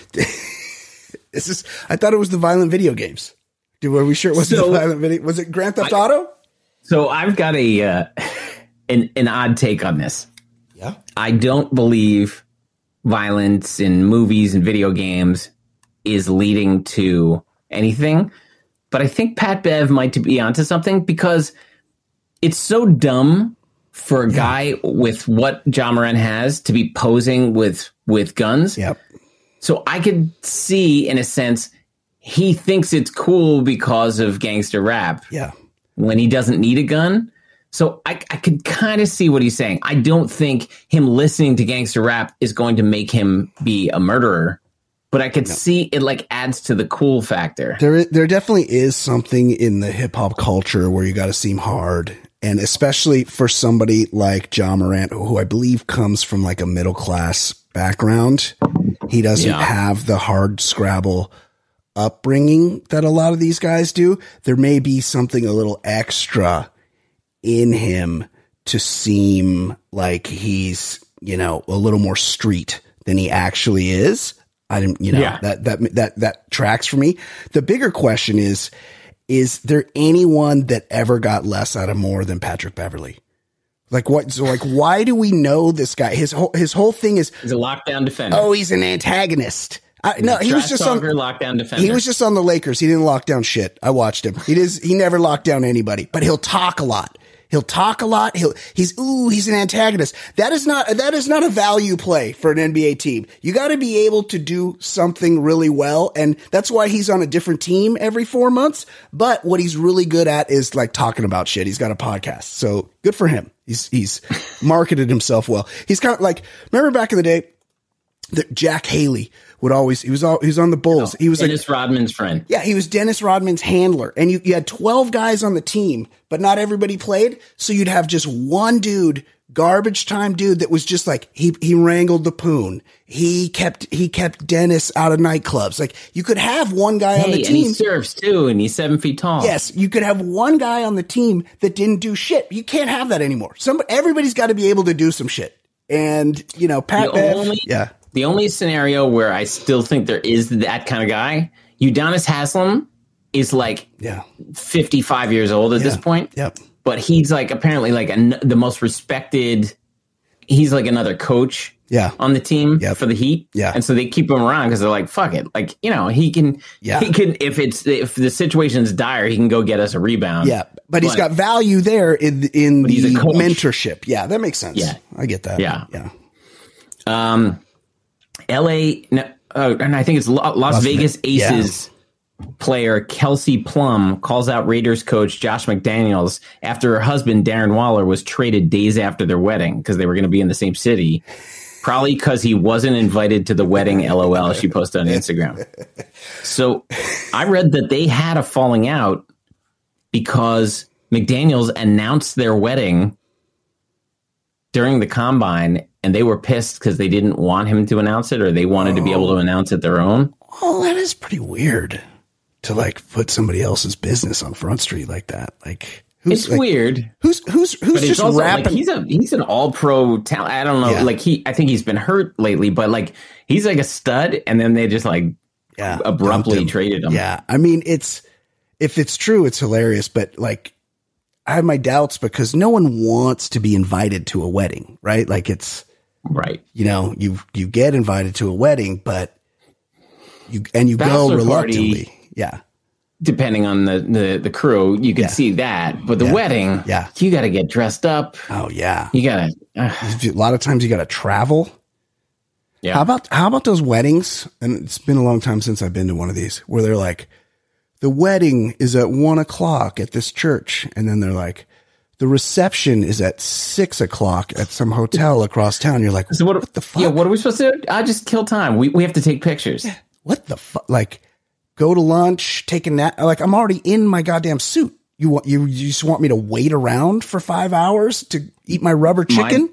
Speaker 2: This is. I thought it was the violent video games. Dude, were we sure it was
Speaker 3: So-
Speaker 2: the violent video? Was it Grand Theft Auto?
Speaker 3: So I've got a uh, an an odd take on this.
Speaker 2: Yeah.
Speaker 3: I don't believe violence in movies and video games is leading to anything, but I think Pat Bev might be onto something because it's so dumb for a guy with what Ja Morant has to be posing with with guns.
Speaker 2: Yep.
Speaker 3: So I could see, in a sense, he thinks it's cool because of gangster rap.
Speaker 2: Yeah.
Speaker 3: when he doesn't need a gun. So I, I could kind of see what he's saying. I don't think him listening to gangster rap is going to make him be a murderer, but I could no. see it like adds to the cool factor.
Speaker 2: There, there definitely is something in the hip hop culture where you got to seem hard. And especially for somebody like Ja Morant, who I believe comes from like a middle class background, he doesn't yeah. have the hard Scrabble upbringing that a lot of these guys do. There may be something a little extra in him to seem like he's, you know, a little more street than he actually is. I didn't, you know, yeah. that, that, that, that tracks for me. The bigger question is, is there anyone that ever got less out of more than Patrick Beverley? Like what? So like, why do we know this guy? His whole, his whole thing is
Speaker 3: he's a lockdown defender.
Speaker 2: Oh, he's an antagonist. I, no, he was just on
Speaker 3: lockdown defender.
Speaker 2: He was just on the Lakers. He didn't lock down shit. I watched him. He does. He never locked down anybody, but he'll talk a lot. He'll talk a lot. He'll, he's, ooh, he's an antagonist. That is not, that is not a value play for an N B A team. You got to be able to do something really well. And that's why he's on a different team every four months. But what he's really good at is like talking about shit. He's got a podcast. So good for him. He's, he's marketed himself well. He's kind of like, remember back in the day that Jack Haley would always, he was all, he was on the Bulls. He was
Speaker 3: Dennis
Speaker 2: like,
Speaker 3: Rodman's friend.
Speaker 2: Yeah. He was Dennis Rodman's handler. And you, you had twelve guys on the team, but not everybody played. So you'd have just one dude, garbage time dude that was just like, he, he wrangled the poon. He kept, he kept Dennis out of nightclubs. Like you could have one guy
Speaker 3: hey,
Speaker 2: on the
Speaker 3: and
Speaker 2: team.
Speaker 3: He serves too. And he's seven feet tall.
Speaker 2: Yes. You could have one guy on the team that didn't do shit. You can't have that anymore. Some, everybody's got to be able to do some shit. And, you know, Pat Bev,
Speaker 3: only,
Speaker 2: yeah.
Speaker 3: The only scenario where I still think there is that kind of guy, Udonis Haslem is like
Speaker 2: yeah.
Speaker 3: fifty-five years old at
Speaker 2: yeah.
Speaker 3: this point.
Speaker 2: Yep.
Speaker 3: But he's like apparently like an, the most respected. He's like another coach
Speaker 2: yeah.
Speaker 3: on the team
Speaker 2: yep.
Speaker 3: for the Heat.
Speaker 2: Yeah.
Speaker 3: And so they keep him around because they're like, fuck it. Like, you know, he can,
Speaker 2: yeah.
Speaker 3: he can, if it's, if the situation's dire, he can go get us a rebound.
Speaker 2: Yeah. But, but he's got value there in, in the mentorship. Yeah. That makes sense.
Speaker 3: Yeah.
Speaker 2: I get that.
Speaker 3: Yeah.
Speaker 2: Yeah.
Speaker 3: Um, L A, no, uh, and I think it's Las, Las Vegas Ve- Aces yeah. player Kelsey Plum calls out Raiders coach Josh McDaniels after her husband Darren Waller was traded days after their wedding because they were going to be in the same city. Probably because he wasn't invited to the wedding, LOL, she posted on Instagram. So I read that they had a falling out because McDaniels announced their wedding during the combine, and they were pissed because they didn't want him to announce it, or they wanted oh. to be able to announce it their own.
Speaker 2: Well, that is pretty weird to like put somebody else's business on Front Street like that. Like, who's,
Speaker 3: it's
Speaker 2: like,
Speaker 3: weird.
Speaker 2: Who's who's who's
Speaker 3: but
Speaker 2: just
Speaker 3: also,
Speaker 2: rapping?
Speaker 3: Like, he's a he's an all pro talent. I don't know.
Speaker 2: Yeah.
Speaker 3: Like he, I think he's been hurt lately, but like he's like a stud, and then they just like
Speaker 2: yeah,
Speaker 3: abruptly him. traded him.
Speaker 2: Yeah, I mean, it's if it's true, it's hilarious, but like. I have my doubts because no one wants to be invited to a wedding, right? Like it's
Speaker 3: right.
Speaker 2: You know, you, you get invited to a wedding, but you, and you Bachelor go reluctantly. Party, yeah.
Speaker 3: Depending on the, the, the crew, you can yeah. see that, but the
Speaker 2: yeah.
Speaker 3: wedding,
Speaker 2: yeah.
Speaker 3: you got to get dressed up.
Speaker 2: Oh yeah.
Speaker 3: You gotta, uh,
Speaker 2: a lot of times you got to travel. Yeah. How about, how about those weddings? And it's been a long time since I've been to one of these where they're like, the wedding is at one o'clock at this church. And then they're like, the reception is at six o'clock at some hotel across town. You're like,
Speaker 3: so what,
Speaker 2: what the fuck?
Speaker 3: Yeah, what are we supposed to do? I just kill time. We we have to take pictures.
Speaker 2: Yeah, what the fuck? Like, go to lunch, take a nap. Like, I'm already in my goddamn suit. You want you, you just want me to wait around for five hours to eat my rubber chicken?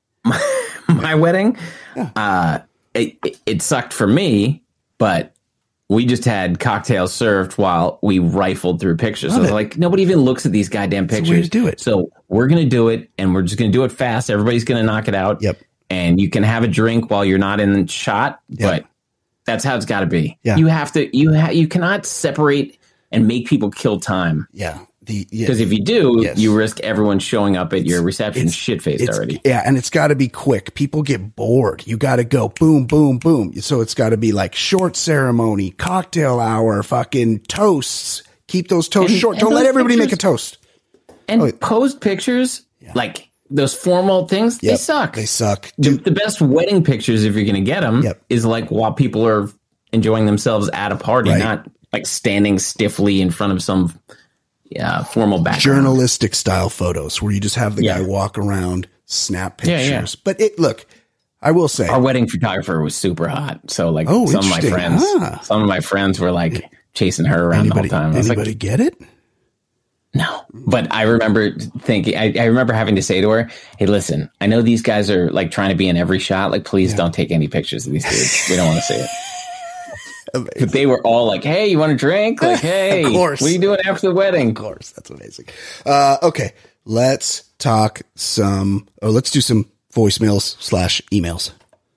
Speaker 3: My, my, my wedding?
Speaker 2: Yeah.
Speaker 3: Uh, it, it, it sucked for me, but we just had cocktails served while we rifled through pictures. Love so like nobody even looks at these goddamn pictures.
Speaker 2: That's the way to do it.
Speaker 3: So we're going to do it, and we're just going to do it fast. Everybody's going to knock it out.
Speaker 2: Yep.
Speaker 3: And you can have a drink while you're not in the shot,
Speaker 2: yep.
Speaker 3: but that's how it's got to be.
Speaker 2: Yeah.
Speaker 3: You have to, you ha- you cannot separate and make people kill time.
Speaker 2: Yeah.
Speaker 3: Because yeah. if you do,
Speaker 2: yes.
Speaker 3: you risk everyone showing up at
Speaker 2: it's,
Speaker 3: your reception shit-faced already.
Speaker 2: Yeah, and it's got to be quick. People get bored. You got to go boom, boom, boom. So it's got to be like short ceremony, cocktail hour, fucking toasts. Keep those toasts
Speaker 3: and,
Speaker 2: short.
Speaker 3: and
Speaker 2: Don't let everybody
Speaker 3: pictures,
Speaker 2: make a toast.
Speaker 3: And
Speaker 2: oh,
Speaker 3: post pictures, yeah. like those formal things,
Speaker 2: yep,
Speaker 3: they suck.
Speaker 2: They suck.
Speaker 3: The, the best wedding pictures, if you're going to get them,
Speaker 2: yep.
Speaker 3: is like while people are enjoying themselves at a party,
Speaker 2: right.
Speaker 3: not like standing stiffly in front of some yeah, formal background.
Speaker 2: Journalistic style photos where you just have the
Speaker 3: Yeah.
Speaker 2: guy walk around, snap pictures.
Speaker 3: Yeah, yeah.
Speaker 2: But it look, I will say,
Speaker 3: our wedding photographer was super hot. So like
Speaker 2: Oh,
Speaker 3: some of my
Speaker 2: interesting.
Speaker 3: friends,
Speaker 2: Ah.
Speaker 3: some of my friends were like chasing her around
Speaker 2: anybody,
Speaker 3: the whole time. I was
Speaker 2: anybody
Speaker 3: like,
Speaker 2: get it?
Speaker 3: no, but I remember thinking, I, I remember having to say to her, hey, listen, I know these guys are like trying to be in every shot. Like, please don't take any pictures of these dudes. We don't want to see it. But they were all like, hey, you want a drink? Like, hey,
Speaker 2: Of course.
Speaker 3: what are you doing after the wedding?
Speaker 2: Of course, that's amazing. Uh, okay, let's talk some, or let's do some voicemails slash emails.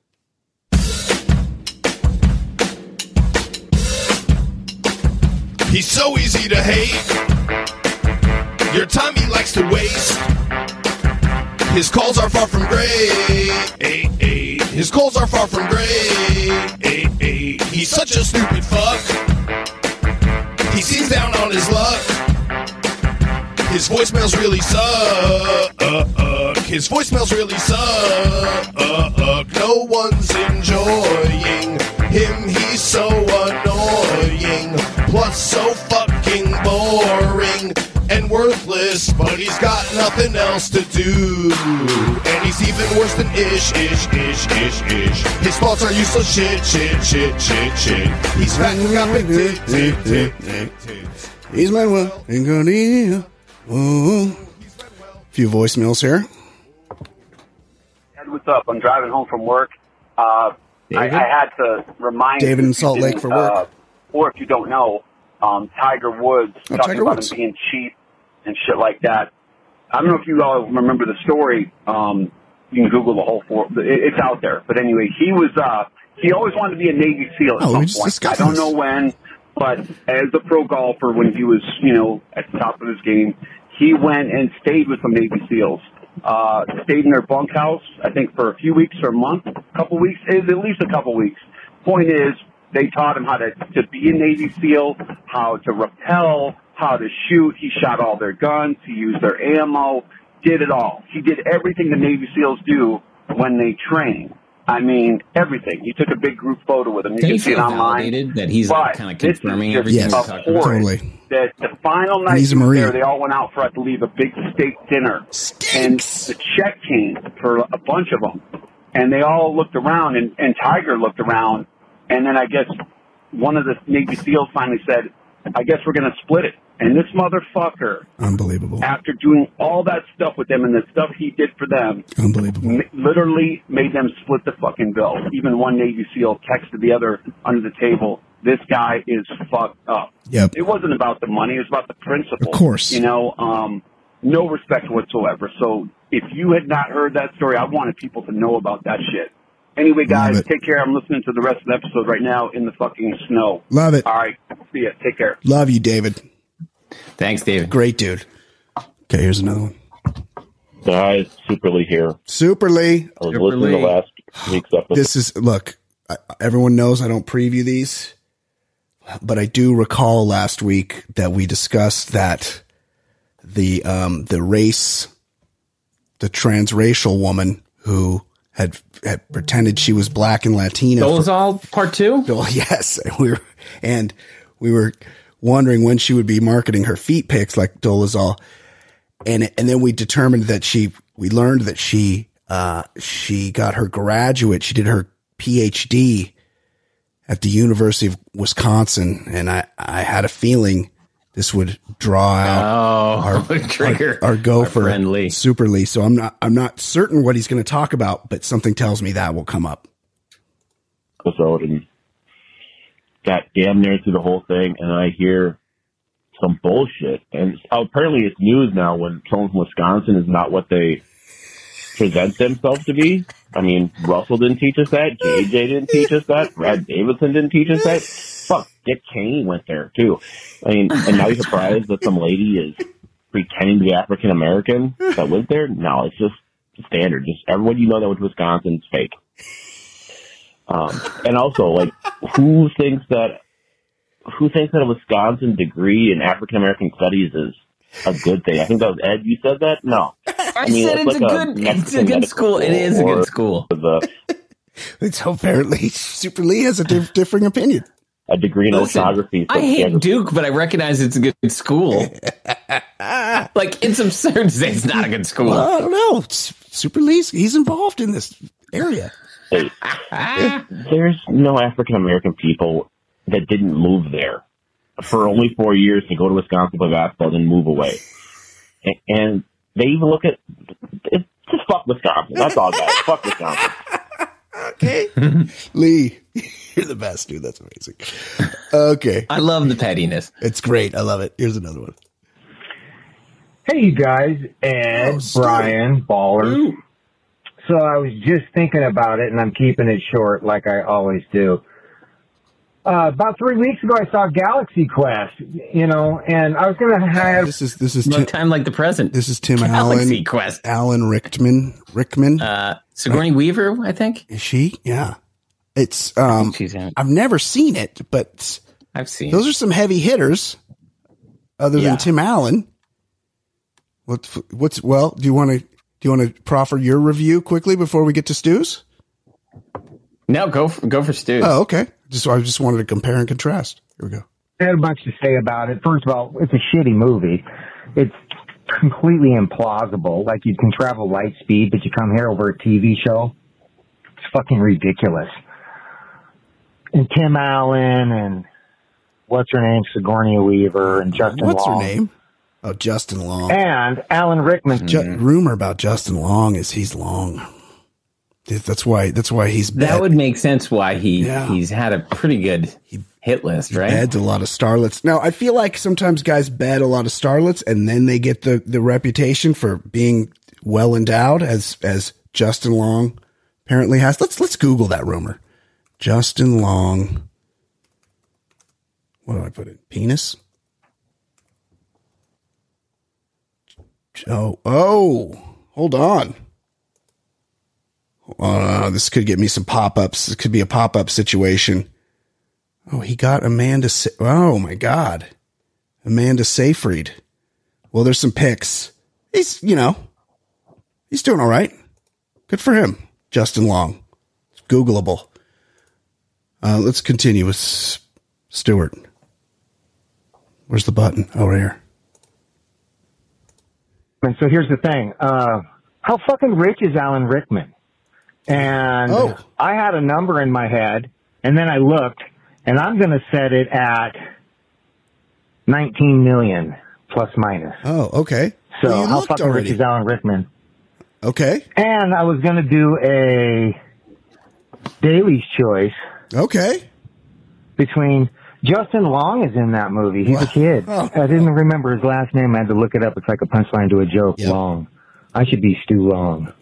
Speaker 7: He's so easy to hate. Your time he likes to waste. His calls are far from great. His calls are far from great. He's such a stupid fuck. He seems down on his luck. His voicemails really suck. His voicemails really suck. No one's enjoying him. He's so annoying. Plus so fucking boring and worthless, but he's got nothing else to do. And he's even worse than ish, ish, ish, ish, ish. His thoughts are useless shit, shit, shit, shit, shit. He's fat and got big tit, tit, tit, tit, tit.
Speaker 2: He's Manuel Ingarnia. Whoa. Few voicemails here.
Speaker 9: Ed, what's up? I'm driving home from work. Uh, I, I had to remind
Speaker 2: David
Speaker 9: you
Speaker 2: in
Speaker 9: if you
Speaker 2: Salt Lake
Speaker 9: didn't,
Speaker 2: for work.
Speaker 9: Uh, or if you don't know, um, Tiger Woods
Speaker 2: Oh,
Speaker 9: talking
Speaker 2: Tiger
Speaker 9: about
Speaker 2: Woods.
Speaker 9: him being cheap and shit like that. I don't know if you all remember the story. Um, you can Google the whole for it, it's out there. But anyway, he was uh, he always wanted to be a Navy SEAL at
Speaker 2: Oh, we
Speaker 9: some
Speaker 2: just
Speaker 9: point. I
Speaker 2: discussed
Speaker 9: don't
Speaker 2: this.
Speaker 9: know when, but as a pro golfer, when he was you know at the top of his game, he went and stayed with some Navy SEALs. Uh, stayed in their bunkhouse, I think, for a few weeks or a month, a couple weeks, at least a couple weeks. Point is, they taught him how to, to be a Navy SEAL, how to rappel, how to shoot. He shot all their guns. He used their ammo, did it all. He did everything the Navy SEALs do when they train. I mean, everything. He took a big group photo with him. You
Speaker 3: Don't
Speaker 9: can
Speaker 3: you
Speaker 9: see it
Speaker 3: feel
Speaker 9: online.
Speaker 3: validated that he's
Speaker 9: But
Speaker 3: kind of
Speaker 9: this is
Speaker 3: confirming
Speaker 9: just
Speaker 3: everything
Speaker 2: Yes,
Speaker 3: we're talking about?
Speaker 9: abhorrent
Speaker 2: totally.
Speaker 9: that the final night
Speaker 2: he's a
Speaker 9: he was
Speaker 2: Marine.
Speaker 9: there, they all went out for, I believe, a big steak dinner.
Speaker 2: Steaks.
Speaker 9: And the check came for a bunch of them. And they all looked around, and, and Tiger looked around. And then I guess one of the Navy SEALs finally said, I guess we're going to split it. And this motherfucker,
Speaker 2: Unbelievable.
Speaker 9: after doing all that stuff with them and the stuff he did for them,
Speaker 2: Unbelievable.
Speaker 9: m- literally made them split the fucking bill. Even one Navy SEAL texted the other under the table, this guy is fucked up.
Speaker 2: Yep.
Speaker 9: It wasn't about the money. It was about the principle.
Speaker 2: Of course.
Speaker 9: You know, um, no respect whatsoever. So if you had not heard that story, I wanted people to know about that shit. Anyway, guys,
Speaker 2: Love it.
Speaker 9: take care. I'm listening to the rest of the episode right now in the fucking snow.
Speaker 2: Love it.
Speaker 9: All right. See ya. Take care.
Speaker 2: Love you, David.
Speaker 3: Thanks, David.
Speaker 2: Great dude. Okay, here's another one.
Speaker 10: Guys, Super Lee here.
Speaker 2: Super Lee.
Speaker 10: I was
Speaker 3: Super
Speaker 10: listening
Speaker 3: Lee.
Speaker 10: to last week's episode.
Speaker 2: This is, look, I, everyone knows I don't preview these, but I do recall last week that we discussed that the, um, the race, the transracial woman who had, had pretended she was black and Latina.
Speaker 3: That was
Speaker 2: for-
Speaker 3: all part two?
Speaker 2: Oh, yes. And we were, and we were wondering when she would be marketing her feet pics like Dolezal. And, and then we determined that she, we learned that she, uh, she got her graduate. She did her P H D at the University of Wisconsin. And I, I had a feeling this would draw out
Speaker 3: Oh,
Speaker 2: our,
Speaker 3: trigger.
Speaker 2: our, our gopher,
Speaker 3: friend Lee.
Speaker 2: Super Lee. So I'm not, I'm not certain what he's going to talk about, but something tells me that will come up.
Speaker 10: episode and got damn near through the whole thing, and I hear some bullshit. And apparently it's news now when someone from Wisconsin is not what they present themselves to be. I mean, Russell didn't teach us that. J J didn't teach us that. Brad Davidson didn't teach us that. Fuck, Dick Cheney went there, too. I mean, and now you're surprised that some lady is pretending to be African American that lives there? No, it's just standard. Just everyone you know that went to Wisconsin is fake. Um, and also, like, who thinks that who thinks that a Wisconsin degree in African American studies is a good thing? I think that was Ed. You said that? No,
Speaker 3: I, mean, said it's, it's like a good, it's a good school. It is a good school.
Speaker 10: The,
Speaker 2: It's apparently Super Lee has a diff- differing opinion.
Speaker 10: a degree in
Speaker 3: Listen,
Speaker 10: oceanography. So
Speaker 3: I hate
Speaker 10: geography.
Speaker 3: Duke, but I recognize it's a good school. Like, it's absurd to say it's not a good school.
Speaker 2: Well, I don't know. It's Super Lee's, he's involved in this area.
Speaker 10: Hey, there's no African American people that didn't move there for only four years to go to Wisconsin to play basketball and then move away. And, and they even look at it, just fuck Wisconsin. That's all, guys. Fuck Wisconsin.
Speaker 2: Okay. Lee, you're the best, dude. That's amazing. Okay.
Speaker 3: I love the pettiness.
Speaker 2: It's great. I love it. Here's another one.
Speaker 11: Hey, you guys. Ed,
Speaker 2: Oh,
Speaker 11: Brian, Ballers. So I was just thinking about it, and I'm keeping it short like I always do. Uh, about three weeks ago, I saw Galaxy Quest, you know, and I was going to have...
Speaker 2: This is this is
Speaker 3: No
Speaker 2: Tim,
Speaker 3: time like the present.
Speaker 2: this is Tim
Speaker 3: Galaxy
Speaker 2: Allen.
Speaker 3: Quest.
Speaker 2: Alan Rickman. Rickman.
Speaker 3: Uh, Sigourney Weaver, I think.
Speaker 2: Is she? Yeah. It's um.
Speaker 3: She's in it.
Speaker 2: I've never seen it, but
Speaker 3: I've seen
Speaker 2: those
Speaker 3: it.
Speaker 2: are some heavy hitters. Other
Speaker 3: Yeah.
Speaker 2: than Tim Allen. What's what's well? Do you want to do you want to proffer your review quickly before we get to Stu's?
Speaker 3: No, go for, go for Stu.
Speaker 2: Oh, okay. Just I just wanted to compare and contrast. Here we go.
Speaker 11: I had a bunch to say about it. First of all, it's a shitty movie. It's completely implausible. Like, you can travel light speed, but you come here over a T V show. It's fucking ridiculous. And Tim Allen and what's her name, Sigourney Weaver and Justin
Speaker 2: What's
Speaker 11: Long.
Speaker 2: her name? Oh, Justin Long.
Speaker 11: And Alan Rickman.
Speaker 2: Ju- rumor about Justin Long is he's long. That's why. That's why he's
Speaker 3: That
Speaker 2: bad.
Speaker 3: would make sense why he
Speaker 2: Yeah.
Speaker 3: he's had a pretty good hit list,
Speaker 2: He
Speaker 3: right?
Speaker 2: beds a lot of starlets. Now, I feel like sometimes guys bed a lot of starlets, and then they get the, the reputation for being well endowed, as as Justin Long apparently has. Let's let's Google that rumor. Justin Long. What do I put in? Penis. Oh, oh, hold on. Uh, this could get me some pop-ups. This could be a pop-up situation. Oh, he got Amanda. Sa- oh my God, Amanda Seyfried. Well, there's some pics. He's, you know, he's doing all right. Good for him, Justin Long. It's Googleable. Uh, let's continue with S- Stewart. Where's the button? Oh, right here.
Speaker 11: And so here's the thing. Uh, how fucking rich is Alan Rickman? And
Speaker 2: Oh.
Speaker 11: I had a number in my head, and then I looked, and I'm going to set it at nineteen million plus minus.
Speaker 2: Oh, okay.
Speaker 11: So
Speaker 2: Well, you
Speaker 11: how
Speaker 2: looked
Speaker 11: fucking
Speaker 2: already.
Speaker 11: rich is Alan Rickman?
Speaker 2: Okay.
Speaker 11: And I was going to do a Daly's Choice
Speaker 2: Okay.
Speaker 11: between Justin Long is in that movie. He's
Speaker 2: Wow.
Speaker 11: a kid.
Speaker 2: Oh.
Speaker 11: I didn't remember his last name. I had to look it up. It's like a punchline to a joke.
Speaker 2: Yep.
Speaker 11: Long. I should be Stu Long.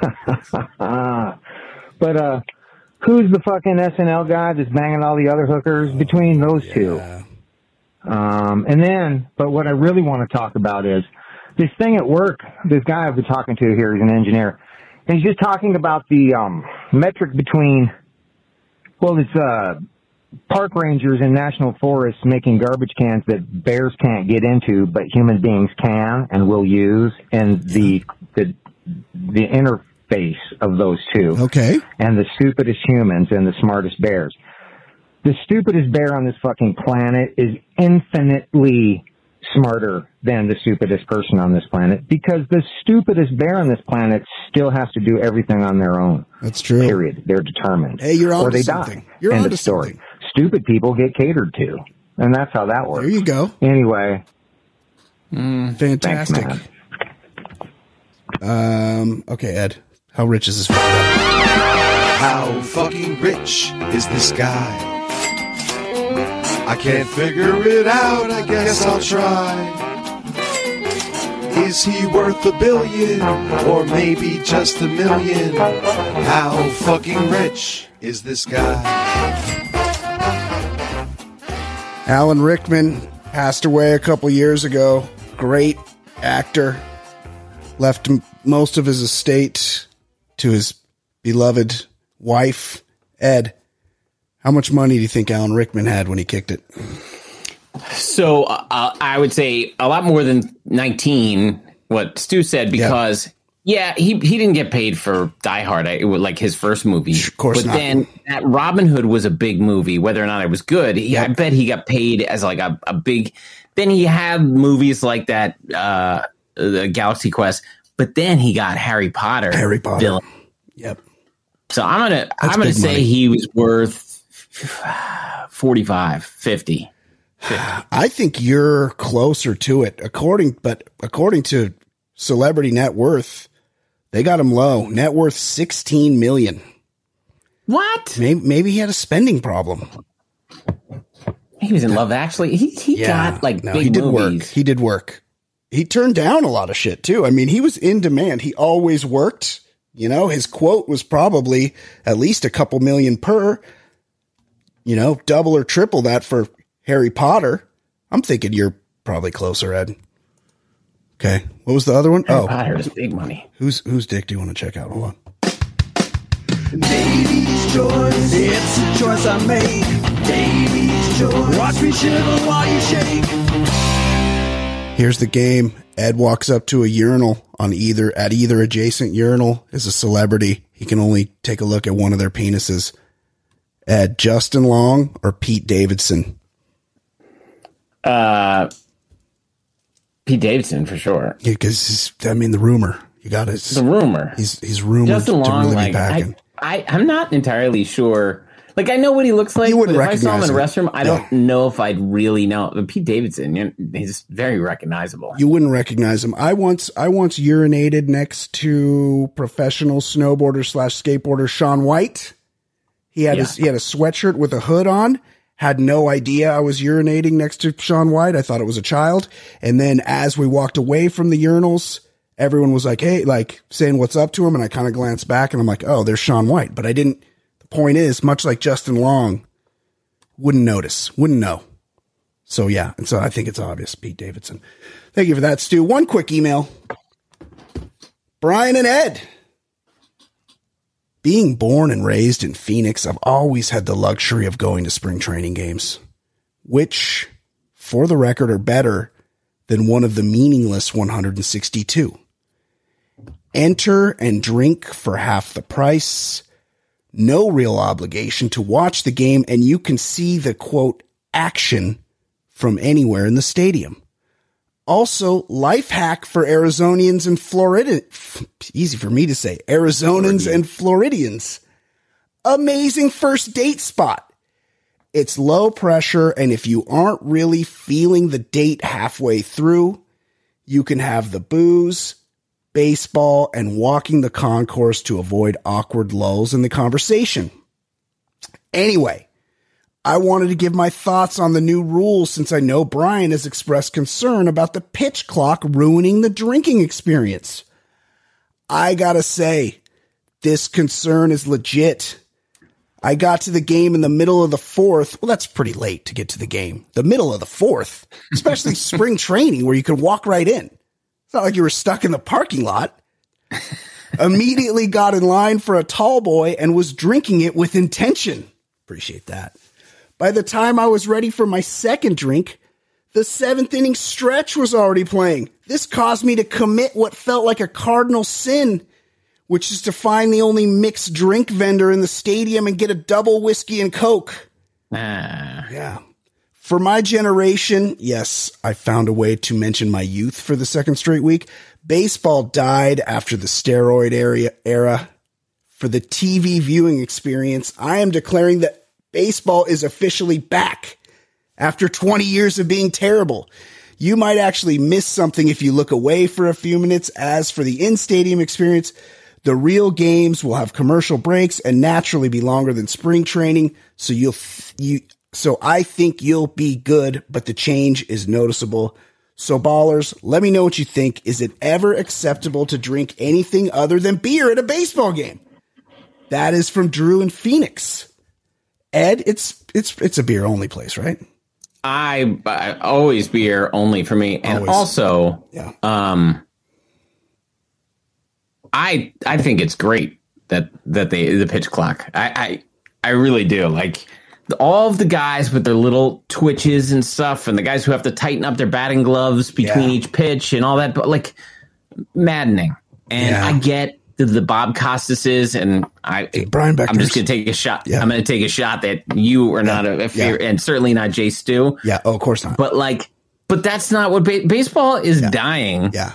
Speaker 11: But uh, who's the fucking S N L guy that's banging all the other hookers? Between those two. Um, and then, but what I really want to talk about is this thing at work. This guy I've been talking to here, he's an engineer. And he's just talking about the um, metric between, well, it's uh, park rangers in national forests making garbage cans that bears can't get into, but human beings can and will use, and the the the interface of those two.
Speaker 2: Okay.
Speaker 11: And the stupidest humans and the smartest bears. The stupidest bear on this fucking planet is infinitely smarter than the stupidest person on this planet, because the stupidest bear on this planet still has to do everything on their own.
Speaker 2: That's true.
Speaker 11: Period. They're determined.
Speaker 2: Hey, you're
Speaker 11: or
Speaker 2: onto
Speaker 11: they
Speaker 2: something.
Speaker 11: die.
Speaker 2: You're
Speaker 11: End
Speaker 2: onto
Speaker 11: of story.
Speaker 2: something.
Speaker 11: Stupid people get catered to, and that's how that works.
Speaker 2: There you go.
Speaker 11: Anyway,
Speaker 2: Fantastic.
Speaker 11: thanks,
Speaker 2: Um. Okay, Ed. How rich is this? fucker?
Speaker 7: How fucking rich is this guy? I can't figure it out, I guess I'll try. Is he worth a billion, or maybe just a million? How fucking rich is this guy?
Speaker 2: Alan Rickman passed away a couple years ago. Great actor. Left m- most of his estate to his beloved wife, Ed. How much money do you think Alan Rickman had when he kicked it?
Speaker 3: So uh, I would say a lot more than nineteen, what Stu said, because Yeah, he he didn't get paid for Die Hard. It was like his first movie.
Speaker 2: Of course
Speaker 3: but
Speaker 2: not.
Speaker 3: then that Robin Hood was a big movie. Whether or not it was good, he,
Speaker 2: Yep.
Speaker 3: I bet he got paid as like a, a big. Then he had movies like that, uh, the Galaxy Quest. But then he got Harry Potter.
Speaker 2: Harry Potter.
Speaker 3: Villain.
Speaker 2: Yep.
Speaker 3: So I'm gonna
Speaker 2: That's
Speaker 3: I'm gonna
Speaker 2: big
Speaker 3: say
Speaker 2: money.
Speaker 3: he was worth forty-five, fifty.
Speaker 2: I think you're closer to it, according, but according to Celebrity Net Worth, they got him low. Net worth sixteen million.
Speaker 3: What?
Speaker 2: Maybe, maybe he had a spending problem.
Speaker 3: He was in Love Actually. He he
Speaker 2: Yeah,
Speaker 3: got like
Speaker 2: no,
Speaker 3: big
Speaker 2: he did
Speaker 3: movies.
Speaker 2: work. He did work. He turned down a lot of shit too. I mean, he was in demand. He always worked. You know, his quote was probably at least a couple million per. You know, double or triple that for Harry Potter. I'm thinking you're probably closer, Ed. Okay, what was the other one?
Speaker 3: Harry
Speaker 2: oh,
Speaker 3: Potter is big money.
Speaker 2: Who's whose dick do you want to check out? Hold on.
Speaker 1: Baby's choice, it's a choice I make. Baby's choice, watch me shiver while you shake.
Speaker 2: Here's the game. Ed walks up to a urinal on either at either adjacent urinal is a celebrity. He can only take a look at one of their penises. Ed, Justin Long or Pete Davidson?
Speaker 3: Uh, Pete Davidson for sure.
Speaker 2: Yeah, because I mean the rumor. You got to
Speaker 3: The rumor.
Speaker 2: He's he's rumored
Speaker 3: Justin
Speaker 2: to
Speaker 3: Long,
Speaker 2: really
Speaker 3: like
Speaker 2: be backing.
Speaker 3: I, I, I'm not entirely sure. Like I know what he looks like,
Speaker 2: You
Speaker 3: but
Speaker 2: wouldn't
Speaker 3: if I saw him in a
Speaker 2: recognize him.
Speaker 3: restroom, I don't know if I'd really know. But Pete Davidson, you know, he's very recognizable.
Speaker 2: You wouldn't recognize him. I once I once urinated next to professional snowboarder slash skateboarder Shaun White. He had
Speaker 3: Yeah.
Speaker 2: his, he had a sweatshirt with a hood on. Had no idea I was urinating next to Shaun White. I thought it was a child. And then as we walked away from the urinals, everyone was like, hey, like saying what's up to him. And I kind of glanced back and I'm like, oh, there's Shaun White. But I didn't. The point is, much like Justin Long, wouldn't notice, wouldn't know. So yeah. And so I think it's obvious. Pete Davidson. Thank you for that, Stu. One quick email. Brian and Ed. Being born and raised in Phoenix, I've always had the luxury of going to spring training games, which, for the record, are better than one of the meaningless one hundred sixty-two. Enter and drink for half the price, no real obligation to watch the game, and you can see the, quote, action from anywhere in the stadium. Also, life hack for Arizonians and Florida. Easy for me to say. Arizonans and Floridians. Amazing first date spot. It's low pressure, and if you aren't really feeling the date halfway through, you can have the booze, baseball, and walking the concourse to avoid awkward lulls in the conversation. Anyway, I wanted to give my thoughts on the new rules since I know Brian has expressed concern about the pitch clock ruining the drinking experience. I gotta say, this concern is legit. I got to the game in the middle of the fourth. Well, that's pretty late to get to the game. The middle of the fourth, especially spring training where you can walk right in. It's not like you were stuck in the parking lot. Immediately got in line for a tall boy and was drinking it with intention. Appreciate that. By the time I was ready for my second drink, the seventh inning stretch was already playing. This caused me to commit what felt like a cardinal sin, which is to find the only mixed drink vendor in the stadium and get a double whiskey and Coke.
Speaker 3: Ah.
Speaker 2: Yeah. For my generation, yes, I found a way to mention my youth for the second straight week. Baseball died after the steroid area era. For the T V viewing experience, I am declaring that baseball is officially back after twenty years of being terrible. You might actually miss something if you look away for a few minutes. As for the in-stadium experience, the real games will have commercial breaks and naturally be longer than spring training. So you'll, you, so I think you'll be good, but the change is noticeable. So ballers, let me know what you think. Is it ever acceptable to drink anything other than beer at a baseball game? That is from Drew in Phoenix. Ed, it's it's it's a beer only place, right?
Speaker 3: I, I always beer only for me, and
Speaker 2: Always.
Speaker 3: also,
Speaker 2: Yeah.
Speaker 3: um, I I think it's great that that they the pitch clock. I I, I really do. Like all of the guys with their little twitches and stuff, and the guys who have to tighten up their batting gloves between
Speaker 2: Yeah.
Speaker 3: each pitch and all that, but like maddening. And
Speaker 2: Yeah.
Speaker 3: I get the, the Bob Costases, and I,
Speaker 2: Brian Beckner's.
Speaker 3: I'm just going to take a shot.
Speaker 2: Yeah.
Speaker 3: I'm going to take a shot that you are not a, a fear,
Speaker 2: Yeah.
Speaker 3: and certainly not Jay Stu.
Speaker 2: Yeah. Oh, of course not.
Speaker 3: But like, but that's not what ba- baseball is dying.
Speaker 2: Yeah.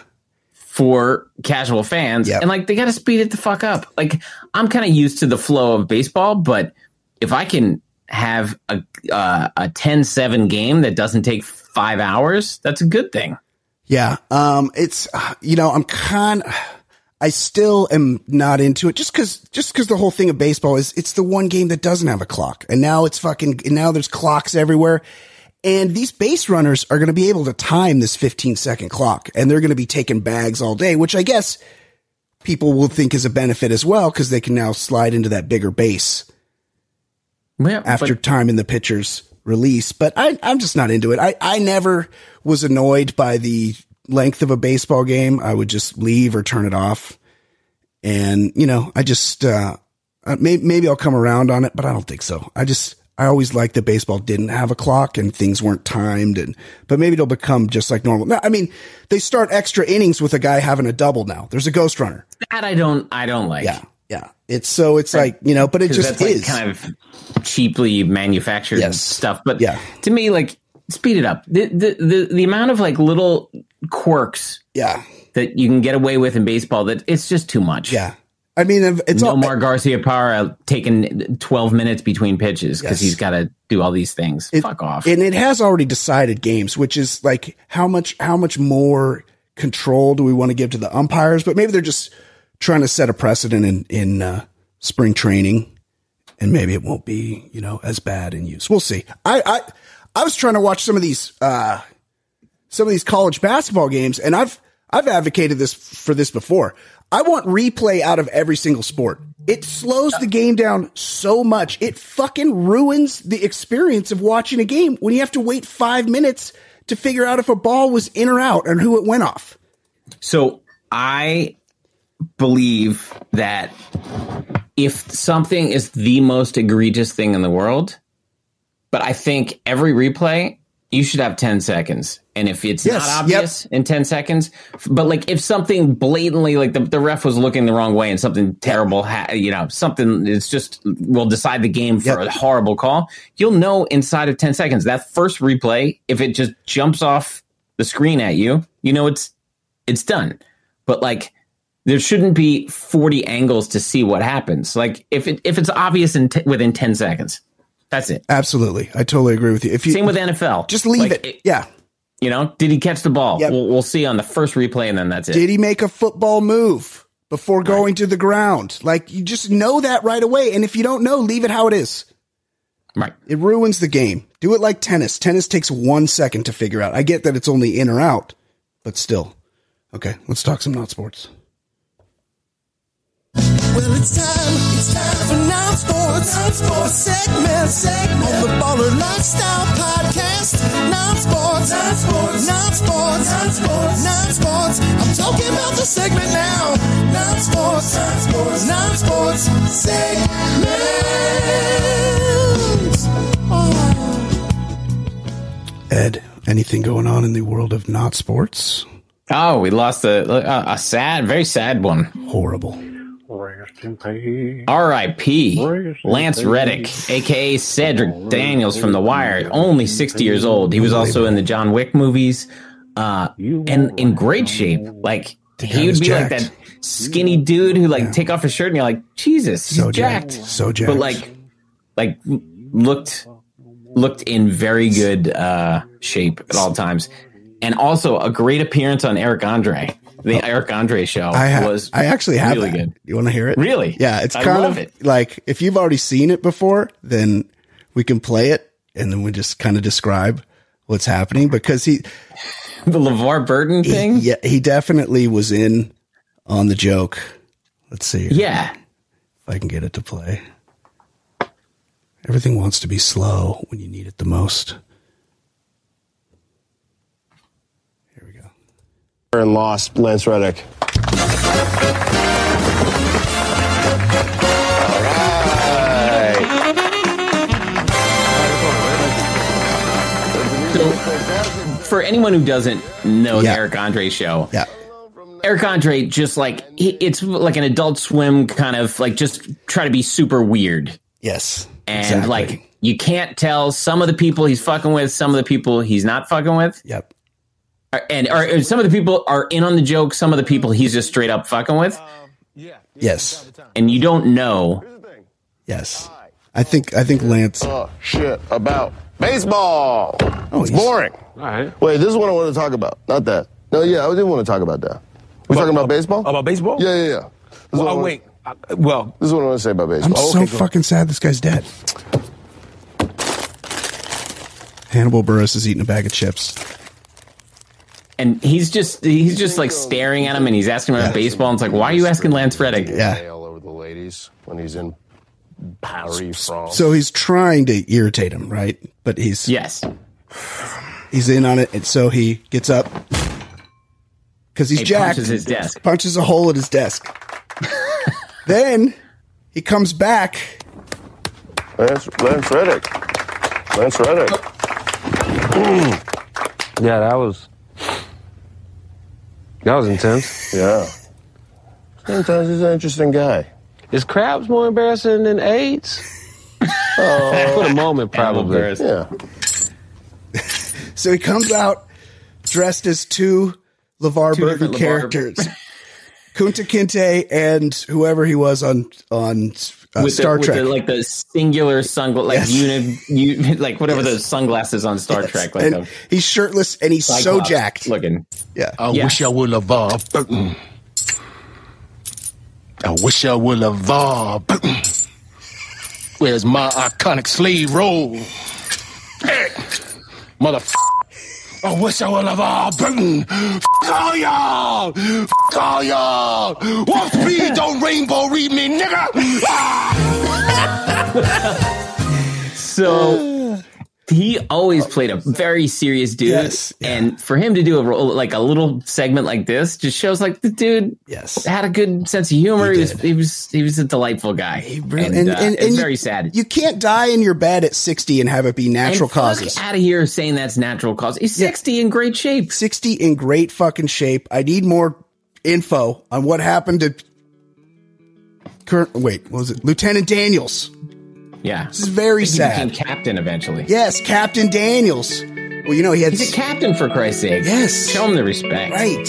Speaker 3: For casual fans,
Speaker 2: Yep.
Speaker 3: and like they got to speed it the fuck up. Like I'm kind of used to the flow of baseball, but if I can have a uh, a ten seven game that doesn't take five hours, that's a good thing.
Speaker 2: Yeah. Um, it's, uh, you know, I'm kind I still am not into it just cause, just cause the whole thing of baseball is it's the one game that doesn't have a clock. And now it's fucking, and now there's clocks everywhere. And these base runners are going to be able to time this fifteen second clock, and they're going to be taking bags all day, which I guess people will think is a benefit as well, cause they can now slide into that bigger base
Speaker 3: yeah,
Speaker 2: after
Speaker 3: but-
Speaker 2: timing the pitcher's release. But I, I'm just not into it. I, I never was annoyed by the length of a baseball game. I would just leave or turn it off. And, you know, I just, uh, maybe, maybe I'll come around on it, but I don't think so. I just, I always liked that baseball didn't have a clock and things weren't timed, and, but maybe it'll become just like normal. No, I mean, they start extra innings with a guy having a double now. There's a ghost runner.
Speaker 3: That I don't, I don't like.
Speaker 2: Yeah. Yeah. It's so it's like, you know, but it
Speaker 3: 'Cause
Speaker 2: just
Speaker 3: that's like
Speaker 2: is
Speaker 3: kind of cheaply manufactured
Speaker 2: Yes.
Speaker 3: stuff. But
Speaker 2: Yeah.
Speaker 3: to me, like, speed it up. The, the, the, the amount of like little quirks
Speaker 2: yeah.
Speaker 3: that you can get away with in baseball, that it's just too much.
Speaker 2: Yeah. I mean, it's all,
Speaker 3: Nomar Garcia Parra taking twelve minutes between pitches because
Speaker 2: Yes.
Speaker 3: he's got to do all these things.
Speaker 2: It-
Speaker 3: Fuck off.
Speaker 2: And it has already decided games, which is like how much how much more control do we want to give to the umpires? But maybe they're just trying to set a precedent in in uh, spring training, and maybe it won't be, you know, as bad in use. We'll see. I I I was trying to watch some of these uh, some of these college basketball games, and I've I've advocated this for this before. I want replay out of every single sport. It slows the game down so much. It fucking ruins the experience of watching a game when you have to wait five minutes to figure out if a ball was in or out and who it went off.
Speaker 3: So I believe that if something is the most egregious thing in the world, but I think every replay, you should have ten seconds. And if it's
Speaker 2: Yes,
Speaker 3: not obvious in ten seconds, but like if something blatantly, like the, the ref was looking the wrong way and something terrible, ha- you know, something it's just will decide the game for
Speaker 2: Yep.
Speaker 3: a horrible call, you'll know inside of ten seconds. That first replay, if it just jumps off the screen at you, you know, it's, it's done. But like, there shouldn't be forty angles to see what happens. Like if it, if it's obvious in t- within ten seconds, that's it.
Speaker 2: Absolutely. I totally agree with you. If you
Speaker 3: Same with N F L.
Speaker 2: just leave
Speaker 3: Like,
Speaker 2: it. Yeah.
Speaker 3: You know, did he catch the ball?
Speaker 2: Yep.
Speaker 3: We'll, we'll see on the first replay, and then that's it.
Speaker 2: Did he make a football move before going to the ground? Like, you just know that right away. And if you don't know, leave it how it is.
Speaker 3: Right.
Speaker 2: It ruins the game. Do it like tennis. Tennis takes one second to figure out. I get that it's only in or out, but still. Okay, let's talk some not sports.
Speaker 7: Well, it's time, it's time for non-sports, non-sports segment, segment on the Baller Lifestyle Podcast. Non-sports, non-sports, non-sports, non-sports, non-sports. I'm talking about the segment now. Non-sports, non-sports, non-sports segment. Oh.
Speaker 2: Ed, anything going on in the world of not sports?
Speaker 3: Oh, we lost a, a, a sad, very sad one.
Speaker 2: Horrible.
Speaker 4: Rest in peace.
Speaker 3: R I P
Speaker 4: Rest in
Speaker 3: Lance
Speaker 4: peace.
Speaker 3: Reddick, a k a. Cedric Daniels from The Wire, only sixty years old. He was also in the John Wick movies, uh, and in great shape. Like,
Speaker 2: guy
Speaker 3: he
Speaker 2: was
Speaker 3: would be like
Speaker 2: jacked.
Speaker 3: that skinny dude who, like, take off his shirt and you're like, Jesus, he's
Speaker 2: So
Speaker 3: jacked.
Speaker 2: jacked. So jacked.
Speaker 3: But, like, like looked looked in very good uh, shape at all times. And also a great appearance on Eric Andre. The Eric Andre show
Speaker 2: I have,
Speaker 3: was
Speaker 2: I actually have
Speaker 3: really
Speaker 2: that.
Speaker 3: good.
Speaker 2: You want to hear it?
Speaker 3: Really?
Speaker 2: Yeah, it's
Speaker 3: I
Speaker 2: kind
Speaker 3: love
Speaker 2: of
Speaker 3: it.
Speaker 2: like if you've already seen it before, then we can play it and then we just kind of describe what's happening because he,
Speaker 3: The LeVar Burton
Speaker 2: he
Speaker 3: thing?
Speaker 2: yeah, he definitely was in on the joke. Let's see
Speaker 3: Yeah.
Speaker 2: if I can get it to play. Everything wants to be slow when you need it the most. Here we go.
Speaker 12: And lost Lance Reddick.
Speaker 3: So, for anyone who doesn't know
Speaker 2: Yeah.
Speaker 3: the Eric Andre show,
Speaker 2: Yeah.
Speaker 3: Eric Andre just like he, it's like an Adult Swim kind of like just try to be super weird.
Speaker 2: Yes,
Speaker 3: and
Speaker 2: exactly.
Speaker 3: like you can't tell some of the people he's fucking with, some of the people he's not fucking with.
Speaker 2: Yep.
Speaker 3: And or, some of the people are in on the joke. Some of the people he's just straight up fucking with.
Speaker 2: Yes.
Speaker 3: And you don't know.
Speaker 2: Yes. I think I think Lance.
Speaker 12: Oh shit! About baseball.
Speaker 2: Oh,
Speaker 12: it's
Speaker 2: he's-
Speaker 12: boring.
Speaker 4: All right.
Speaker 12: Wait, this is what I want to talk about. Not that. No, yeah, I didn't want to talk about that. We talking about baseball?
Speaker 8: About baseball?
Speaker 12: Yeah, yeah, yeah. This is what I
Speaker 8: Well,
Speaker 12: wanna-
Speaker 8: wait. Uh, well,
Speaker 12: This is what I want to say about baseball.
Speaker 2: I'm
Speaker 12: Oh,
Speaker 2: so
Speaker 12: okay, go
Speaker 2: fucking sad this guy's dead. Hannibal Buress is eating a bag of chips.
Speaker 3: And he's just he's just like staring at him, and he's asking him about baseball. And it's like, why are you asking Lance Reddick?
Speaker 2: Yeah.
Speaker 12: all over the ladies when he's in Paris, France.
Speaker 2: So he's trying to irritate him, right? But he's
Speaker 3: yes,
Speaker 2: he's in on it, and so he gets up because he's
Speaker 3: He
Speaker 2: jacked.
Speaker 3: punches his desk.
Speaker 2: Punches a hole in his desk. Then he comes back.
Speaker 12: Lance, Lance Reddick. Lance Reddick.
Speaker 4: Yeah, that was that was intense.
Speaker 12: Yeah. Sometimes he's an interesting guy.
Speaker 4: Is crabs more embarrassing than AIDS?
Speaker 12: Oh,
Speaker 4: For the moment, probably.
Speaker 12: yeah.
Speaker 2: So he comes out dressed as two LeVar
Speaker 3: Two
Speaker 2: Burton
Speaker 3: different LeVar-
Speaker 2: characters, Kunta Kinte and whoever he was on on uh,
Speaker 3: with
Speaker 2: Star
Speaker 3: the, with
Speaker 2: Trek.
Speaker 3: the, like the singular sunglasses, like
Speaker 2: Yes.
Speaker 3: uni, you, like whatever
Speaker 2: Yes.
Speaker 3: those sunglasses on Star
Speaker 2: Yes.
Speaker 3: Trek, like
Speaker 2: and
Speaker 3: a
Speaker 2: he's shirtless and he's so
Speaker 3: Cyclops
Speaker 2: jacked.
Speaker 3: looking.
Speaker 2: Yeah.
Speaker 7: I
Speaker 3: Yeah.
Speaker 7: wish I would have uh, Burton. I wish I would have uh, Burton. Where's my iconic slave role? Hey, motherfucker. I wish I would have uh, Burton. F all y'all. F all y'all. Warp speed, don't rainbow read me, nigga.
Speaker 3: So he always played a very serious dude,
Speaker 2: Yes, yeah.
Speaker 3: and for him to do a role like a little segment like this just shows like the dude
Speaker 2: Yes.
Speaker 3: had a good sense of humor.
Speaker 2: He
Speaker 3: He, was
Speaker 2: did.
Speaker 3: he was he was a delightful guy,
Speaker 2: really-
Speaker 3: and,
Speaker 2: and-
Speaker 3: uh,
Speaker 2: and-
Speaker 3: it's
Speaker 2: and
Speaker 3: very
Speaker 2: you-
Speaker 3: sad.
Speaker 2: You can't die in your bed at sixty and have it be natural causes.
Speaker 3: Out of here saying that's natural cause. He's
Speaker 2: Yeah.
Speaker 3: sixty in great shape.
Speaker 2: sixty in great fucking shape. I need more info on what happened to Kurt. Wait, what was it? Lieutenant Daniels.
Speaker 3: Yeah,
Speaker 2: This is very
Speaker 3: he
Speaker 2: sad.
Speaker 3: became captain eventually.
Speaker 2: Yes, Captain Daniels. Well, you know, he had.
Speaker 3: He's a captain, for Christ's sake.
Speaker 2: Yes.
Speaker 3: Show him the respect.
Speaker 2: Right.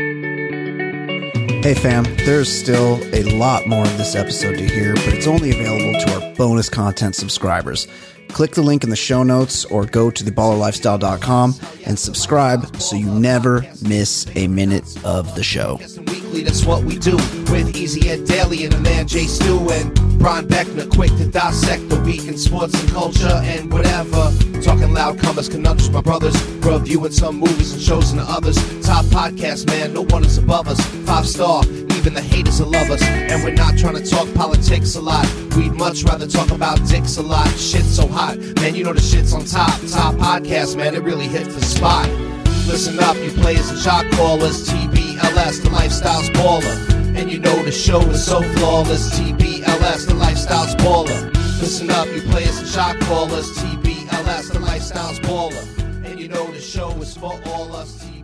Speaker 2: Hey fam, there's still a lot more of this episode to hear, but it's only available to our bonus content subscribers. Click the link in the show notes or go to the baller lifestyle dot com and subscribe so you never miss a minute of the show.
Speaker 13: Weekly, that's what we do with Easy Ed Daily and the man Jay Stu and Brian Beckner, quick to dissect the week in sports and culture and whatever. Talking loud comers, conundrums, my brothers, reviewing some movies and shows and others. Top podcast, man, no one is above us. Five star, even the haters will love us. And we're not trying to talk politics a lot. We'd much rather talk about dicks a lot. Shit's so hot, man, you know the shit's on top. Top podcast, man, it really hits the spot. Listen up, you players and shot callers. T B L S, the lifestyle's baller. And you know the show is so flawless. T B L S, the lifestyle's baller. Listen up, you players and shot callers. T B L S, the lifestyle's baller. And you know the show is for all us. T B